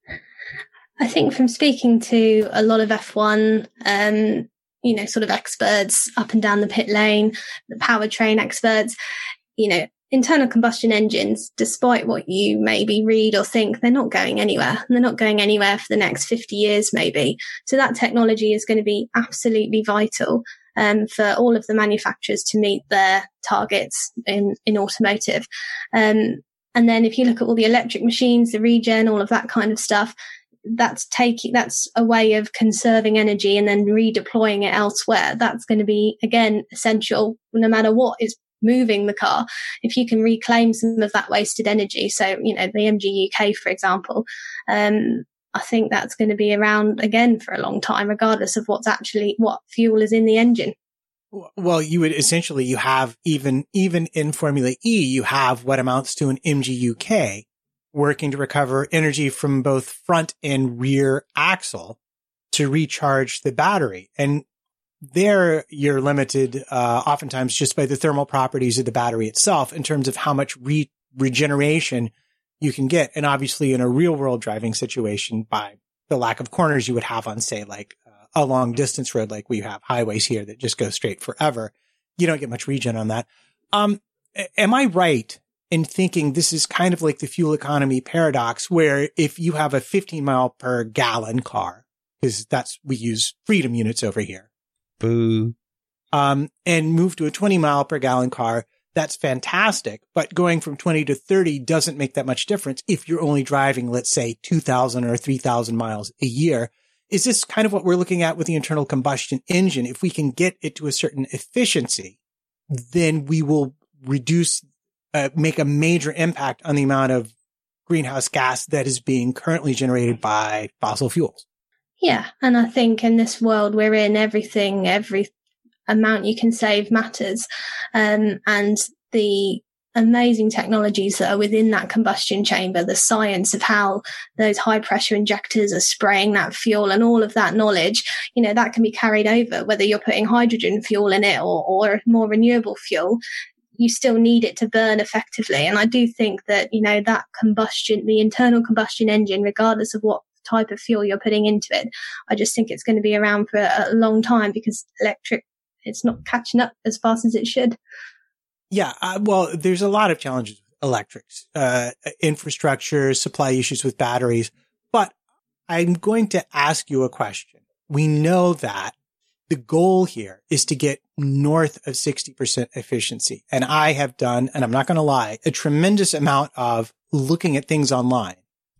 I think from speaking to a lot of F one, um, you know, sort of experts up and down the pit lane, the powertrain experts, you know, internal combustion engines, despite what you maybe read or think, they're not going anywhere. And they're not going anywhere for the next fifty years, maybe. So that technology is going to be absolutely vital um, for all of the manufacturers to meet their targets in, in automotive. Um, and then if you look at all the electric machines, the regen, all of that kind of stuff, that's taking, that's a way of conserving energy and then redeploying it elsewhere. That's going to be, again, essential no matter what is moving the car. If you can reclaim some of that wasted energy. So, you know, the M G U K, for example, um, I think that's going to be around again for a long time, regardless of what's actually, what fuel is in the engine. Well, you would essentially, you have even, even in Formula E, you have what amounts to an M G U K working to recover energy from both front and rear axle to recharge the battery. And there you're limited, uh, oftentimes just by the thermal properties of the battery itself in terms of how much re- regeneration you can get. And obviously in a real world driving situation by the lack of corners you would have on, say, like uh, a long distance road, like we have highways here that just go straight forever. You don't get much regen on that. Um, am I right in thinking this is kind of like the fuel economy paradox, where if you have a fifteen mile per gallon car, because that's, we use freedom units over here. Boo. Um, and move to a twenty mile per gallon car, that's fantastic. But going from twenty to thirty doesn't make that much difference if you're only driving, let's say, two thousand or three thousand miles a year. Is this kind of what we're looking at with the internal combustion engine? If we can get it to a certain efficiency, then we will reduce Uh, make a major impact on the amount of greenhouse gas that is being currently generated by fossil fuels. Yeah. And I think in this world we're in, everything, every amount you can save matters. Um, and the amazing technologies that are within that combustion chamber, the science of how those high pressure injectors are spraying that fuel and all of that knowledge, you know, that can be carried over, whether you're putting hydrogen fuel in it or, or more renewable fuel. You still need it to burn effectively. And I do think that, you know, that combustion, the internal combustion engine, regardless of what type of fuel you're putting into it, I just think it's going to be around for a long time because electric, it's not catching up as fast as it should. Yeah. Uh, well, there's a lot of challenges with electrics, uh, infrastructure, supply issues with batteries. But I'm going to ask you a question. We know that the goal here is to get north of sixty percent efficiency. And I have done, and I'm not going to lie, a tremendous amount of looking at things online.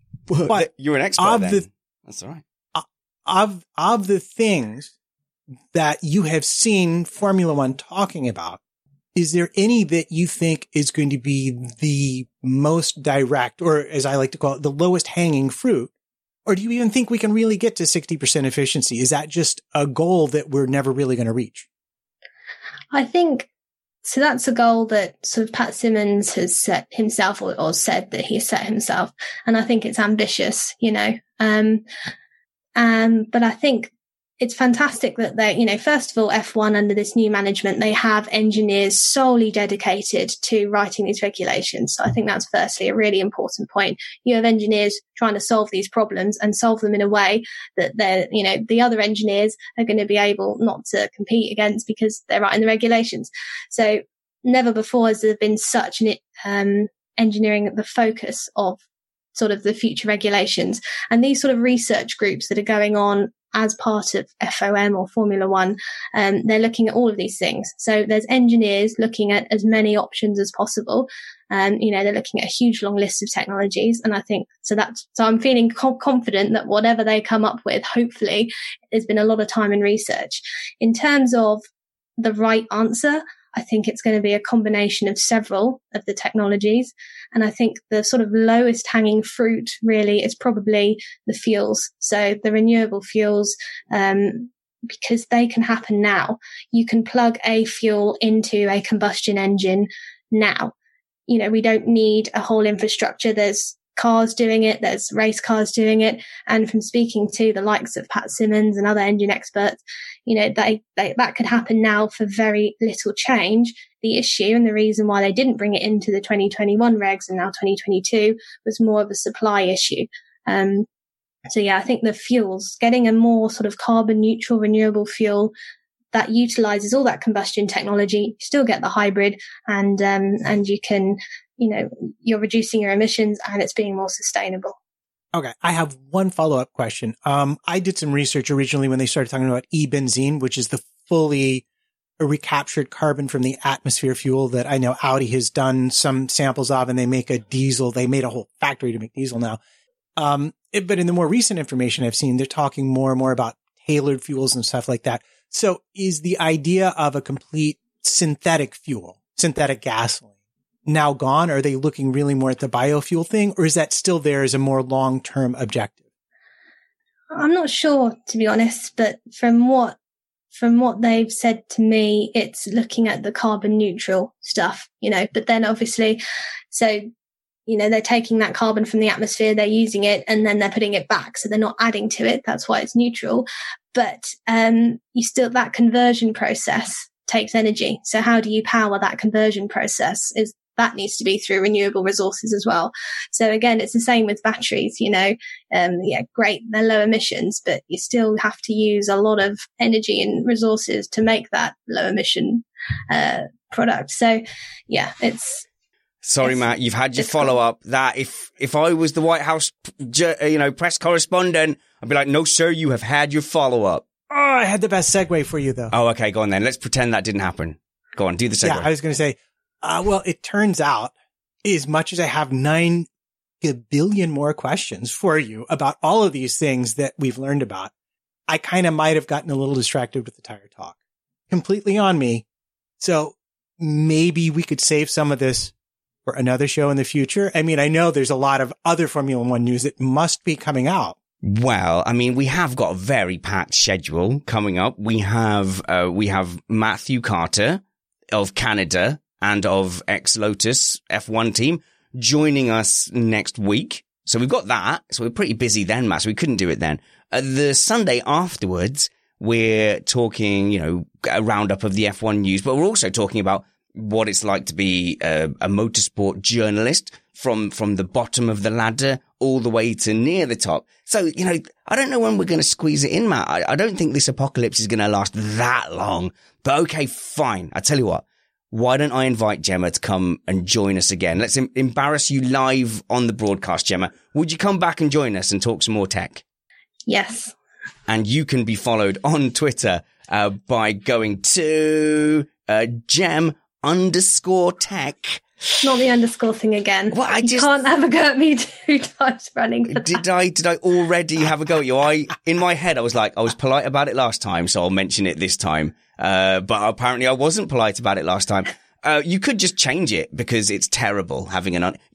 But you're an expert of then. The, That's all right. Of, of the things that you have seen Formula One talking about, is there any that you think is going to be the most direct, or as I like to call it, the lowest hanging fruit Or do you even think we can really get to sixty percent efficiency? Is that just a goal that we're never really going to reach? I think, so that's a goal that sort of Pat Simmons has set himself, or, or said that he has set himself. And I think it's ambitious, you know. Um, um, but I think it's fantastic that they, you know, first of all, F one under this new management, they have engineers solely dedicated to writing these regulations. So I think that's firstly a really important point. You have engineers trying to solve these problems and solve them in a way that they're, you know, the other engineers are going to be able not to compete against because they're writing the regulations. So never before has there been such an um, engineering at the focus of sort of the future regulations. And these sort of research groups that are going on as part of F O M or Formula One, um, they're looking at all of these things. So there's engineers looking at as many options as possible. Um, you know, they're looking at a huge long list of technologies. And I think, so that's, so I'm feeling co- confident that whatever they come up with, hopefully there's been a lot of time in research. In terms of the right answer, I think it's going to be a combination of several of the technologies. And I think the sort of lowest hanging fruit really is probably the fuels. So the renewable fuels, um, because they can happen now. You can plug a fuel into a combustion engine now. You know, we don't need a whole infrastructure. There's cars doing it. There's race cars doing it. And from speaking to the likes of Pat Simmons and other engine experts, you know, they, they, that could happen now for very little change. The issue and the reason why they didn't bring it into the twenty twenty-one regs and now twenty twenty-two was more of a supply issue. Um, so yeah, I think the fuels, getting a more sort of carbon neutral renewable fuel that utilizes all that combustion technology, you still get the hybrid, and um, and you can, you know, you're reducing your emissions and it's being more sustainable. Okay. I have one follow-up question. Um, I did some research originally when they started talking about e-benzene, which is the fully recaptured carbon from the atmosphere fuel that I know Audi has done some samples of, and they make a diesel. They made a whole factory to make diesel now. Um, it, but in the more recent information I've seen, they're talking more and more about tailored fuels and stuff like that. So is the idea of a complete synthetic fuel, synthetic gasoline, now gone? Are they looking really more at the biofuel thing, or is that still there as a more long-term objective? I'm not sure, to be honest, but from what from what they've said to me, it's looking at the carbon neutral stuff, you know, but then obviously, so, you know, they're taking that carbon from the atmosphere, they're using it, and then they're putting it back. So they're not adding to it. That's why it's neutral. But um, you still, that conversion process takes energy. So how do you power that conversion process? Is that needs to be through renewable resources as well. So again, it's the same with batteries, you know, um, yeah, great. They're low emissions, but you still have to use a lot of energy and resources to make that low emission, uh, product. So yeah, it's, Sorry, Matt, you've had your follow up that if, if I was the White House, you know, press correspondent, I'd be like, no, sir, you have had your follow up. Oh, I had the best segue for you though. Oh, okay. Go on then. Let's pretend that didn't happen. Go on. Do the segue. Yeah, I was going to say, Uh, well, it turns out, as much as I have nine billion more questions for you about all of these things that we've learned about, I kind of might have gotten a little distracted with the tire talk. Completely on me. So maybe we could save some of this for another show in the future. I mean, I know there's a lot of other Formula One news that must be coming out. Well, I mean, we have got a very packed schedule coming up. We have, uh, we have Matthew Carter of Canada and of ex-Lotus F one team joining us next week. So we've got that. So we're pretty busy then, Matt. So we couldn't do it then. Uh, the Sunday afterwards, we're talking, you know, a roundup of the F one news, but we're also talking about what it's like to be a, a motorsport journalist from, from the bottom of the ladder all the way to near the top. So, you know, I don't know when we're going to squeeze it in, Matt. I, I don't think this apocalypse is going to last that long, but okay, fine. I tell you what. Why don't I invite Gemma to come and join us again? Let's em- embarrass you live on the broadcast, Gemma. Would you come back and join us and talk some more tech? Yes. And you can be followed on Twitter uh, by going to uh, gem underscore tech. Not the underscore thing again. Well, I you just can't have a go at me two times running for did that. I did I already have a go at you? I in my head I was like I was polite about it last time, so I'll mention it this time. Uh, but apparently I wasn't polite about it last time. Uh, you could just change it because it's terrible having an un-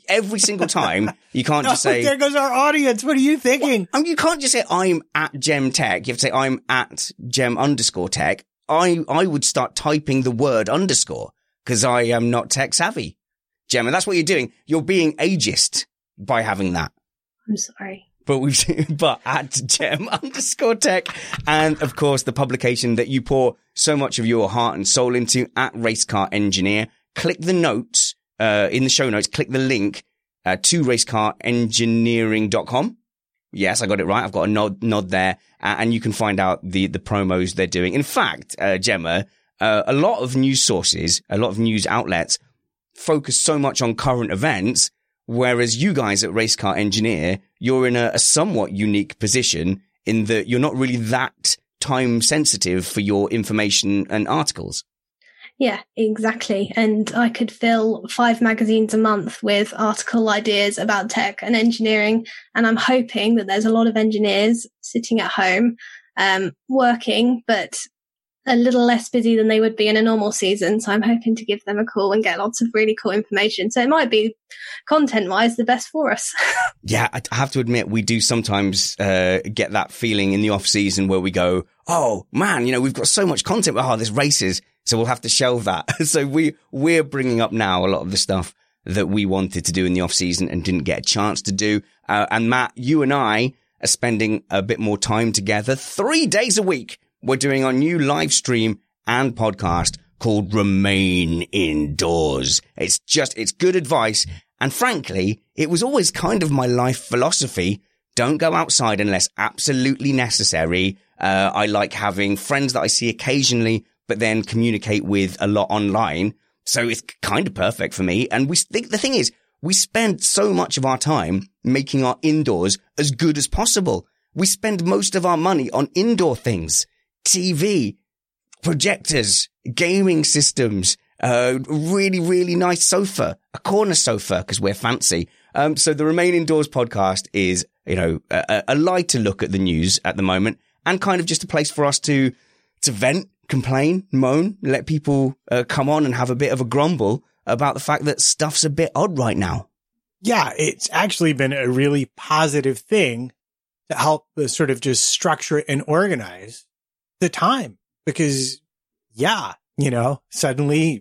every single time. You can't just say, there goes our audience. What are you thinking? I mean, you can't just say I'm at Gem Tech. You have to say I'm at Gem underscore tech. I, I would start typing the word underscore because I am not tech savvy, Gem. And that's what you're doing. You're being ageist by having that. I'm sorry. But we've, but at Gem underscore tech. And of course, the publication that you pour so much of your heart and soul into at Racecar Engineer. Click the notes, uh, in the show notes, click the link, uh, to racecar engineering dot com. Yes, I got it right. I've got a nod, nod there. Uh, and you can find out the, the promos they're doing. In fact, uh, Gemma, uh, a lot of news sources, a lot of news outlets focus so much on current events. Whereas you guys at Racecar Engineer, you're in a, a somewhat unique position in that you're not really that time sensitive for your information and articles. Yeah, exactly. And I could fill five magazines a month with article ideas about tech and engineering. And I'm hoping that there's a lot of engineers sitting at home, um, working, but a little less busy than they would be in a normal season. So I'm hoping to give them a call and get lots of really cool information. So it might be content wise the best for us. Yeah, I have to admit, we do sometimes uh, get that feeling in the off season where we go, oh man, you know, we've got so much content. Oh, there's races. So we'll have to shelve that. So we, we're bringing up now a lot of the stuff that we wanted to do in the off season and didn't get a chance to do. Uh, and Matt, you and I are spending a bit more time together three days a week. We're doing our new live stream and podcast called Remain Indoors. It's just, it's good advice. And frankly, it was always kind of my life philosophy. Don't go outside unless absolutely necessary. Uh, I like having friends that I see occasionally, but then communicate with a lot online. So it's kind of perfect for me. And we think the thing is, we spend so much of our time making our indoors as good as possible. We spend most of our money on indoor things. T V, projectors, gaming systems, uh, really, really nice sofa, a corner sofa because we're fancy. Um, so the Remain Indoors podcast is, you know, a, a lighter look at the news at the moment and kind of just a place for us to, to vent, complain, moan, let people uh, come on and have a bit of a grumble about the fact that stuff's a bit odd right now. Yeah, it's actually been a really positive thing to help uh, sort of just structure and organize the time because, yeah, you know, suddenly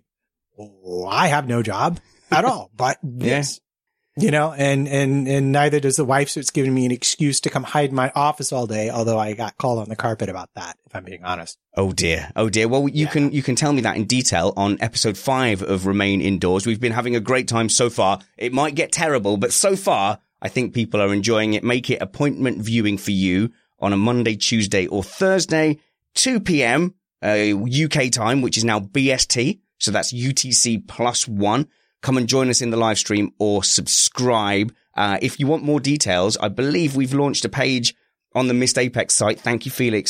oh, I have no job at all, but this, you know, and, and, and neither does the wife. So it's giving me an excuse to come hide in my office all day. Although I got called on the carpet about that, if I'm being honest. Oh dear. Oh dear. Well, you yeah. can, you can tell me that in detail on episode five of Remain Indoors. We've been having a great time so far. It might get terrible, but so far I think people are enjoying it. Make it appointment viewing for you on a Monday, Tuesday or Thursday. two p.m. Uh, U K time, which is now B S T. So that's U T C plus one. Come and join us in the live stream or subscribe. Uh, if you want more details, I believe we've launched a page on the Missed Apex site. Thank you, Felix.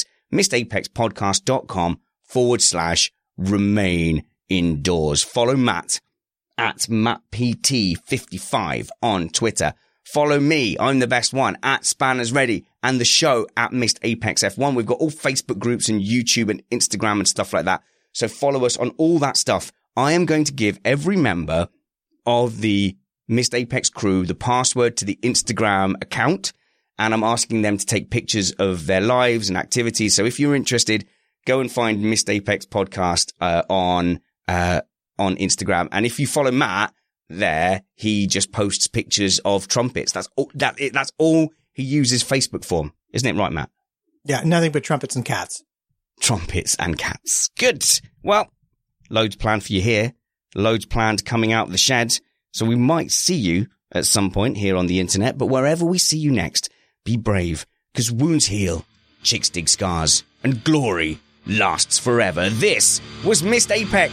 missedapexpodcast.com forward slash remain indoors. Follow Matt at Matt P T fifty-five on Twitter. Follow me. I'm the best one at Spanners Ready and the show at Missed Apex F one. We've got all Facebook groups and YouTube and Instagram and stuff like that. So follow us on all that stuff. I am going to give every member of the Missed Apex crew the password to the Instagram account. And I'm asking them to take pictures of their lives and activities. So if you're interested, go and find Missed Apex Podcast, uh, on, uh, on Instagram. And if you follow Matt there, he just posts pictures of trumpets. That's all, that, that's all he uses Facebook for. Isn't it right, Matt? Yeah. Nothing but trumpets and cats. Trumpets and cats. Good. Well, loads planned for you here. Loads planned coming out of the shed. So we might see you at some point here on the internet, but wherever we see you next, be brave, because wounds heal, chicks dig scars, and glory lasts forever. This was Missed Apex.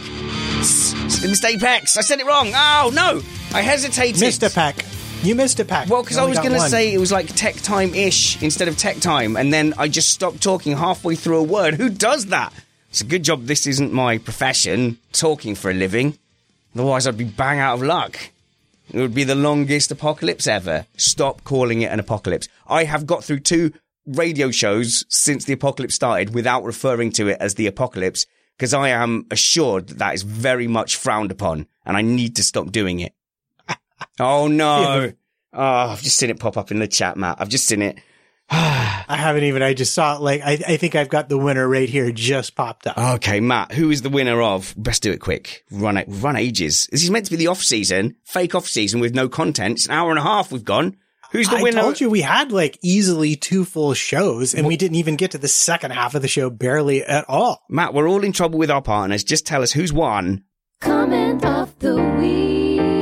Missed Apex. I said it wrong. Oh, no. I hesitated. Missed a pack. You missed a pack. Well, because I was going to say it was like tech time-ish instead of tech time, and then I just stopped talking halfway through a word. Who does that? It's a good job this isn't my profession, talking for a living. Otherwise, I'd be bang out of luck. It would be the longest apocalypse ever. Stop calling it an apocalypse. I have got through two radio shows since the apocalypse started without referring to it as the apocalypse, because I am assured that that is very much frowned upon, and I need to stop doing it. Oh, no. Oh, I've just seen it pop up in the chat, Matt. I've just seen it. I haven't even. I just saw it. Like, I, I think I've got the winner right here. Just popped up. Okay, Matt, who is the winner of? Best do it quick. Run it. Run ages. This is meant to be the off season, fake off season with no content. It's an hour and a half we've gone. Who's the I winner? I told you we had like easily two full shows, and we didn't even get to the second half of the show barely at all. Matt, we're all in trouble with our partners. Just tell us who's won. Comment of the week.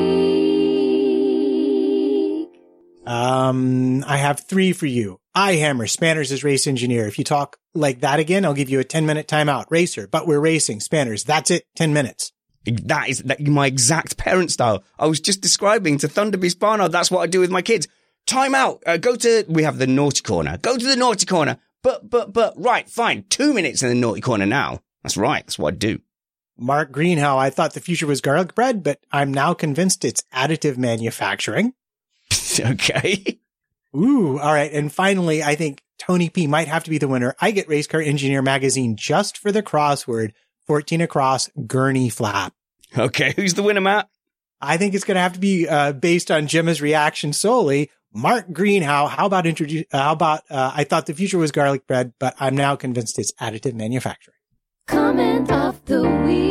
Um, I have three for you. iHammer, Spanners is race engineer. If you talk like that again, I'll give you a ten minute timeout. Racer, but we're racing. Spanners, that's it. ten minutes. That is that, my exact parent style. I was just describing to Thunderbeast Barnard. That's what I do with my kids. Time out. Uh, go to, we have the naughty corner. Go to the naughty corner. But, but, but, right, fine. Two minutes in the naughty corner now. That's right. That's what I do. Mark Greenhow, I thought the future was garlic bread, but I'm now convinced it's additive manufacturing. Okay. Ooh, all right. And finally, I think Tony P might have to be the winner. I get Race Car Engineer magazine just for the crossword, fourteen across, gurney flap. Okay. Who's the winner, Matt? I think it's going to have to be uh, based on Gemma's reaction solely. Mark Greenhow, how about introduce, uh, how about, uh, I thought the future was garlic bread, but I'm now convinced it's additive manufacturing. Comment of the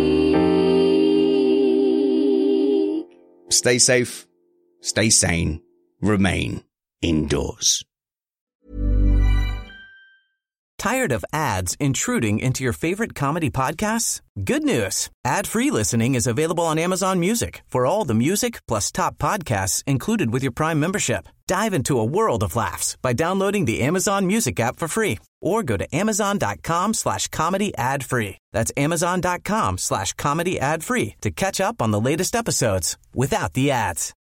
week. Stay safe, stay sane, remain indoors. Tired of ads intruding into your favorite comedy podcasts? Good news. Ad-free listening is available on Amazon Music for all the music plus top podcasts included with your Prime membership. Dive into a world of laughs by downloading the Amazon Music app for free or go to amazon.com slash comedy ad free. That's amazon.com slash comedy ad free to catch up on the latest episodes without the ads.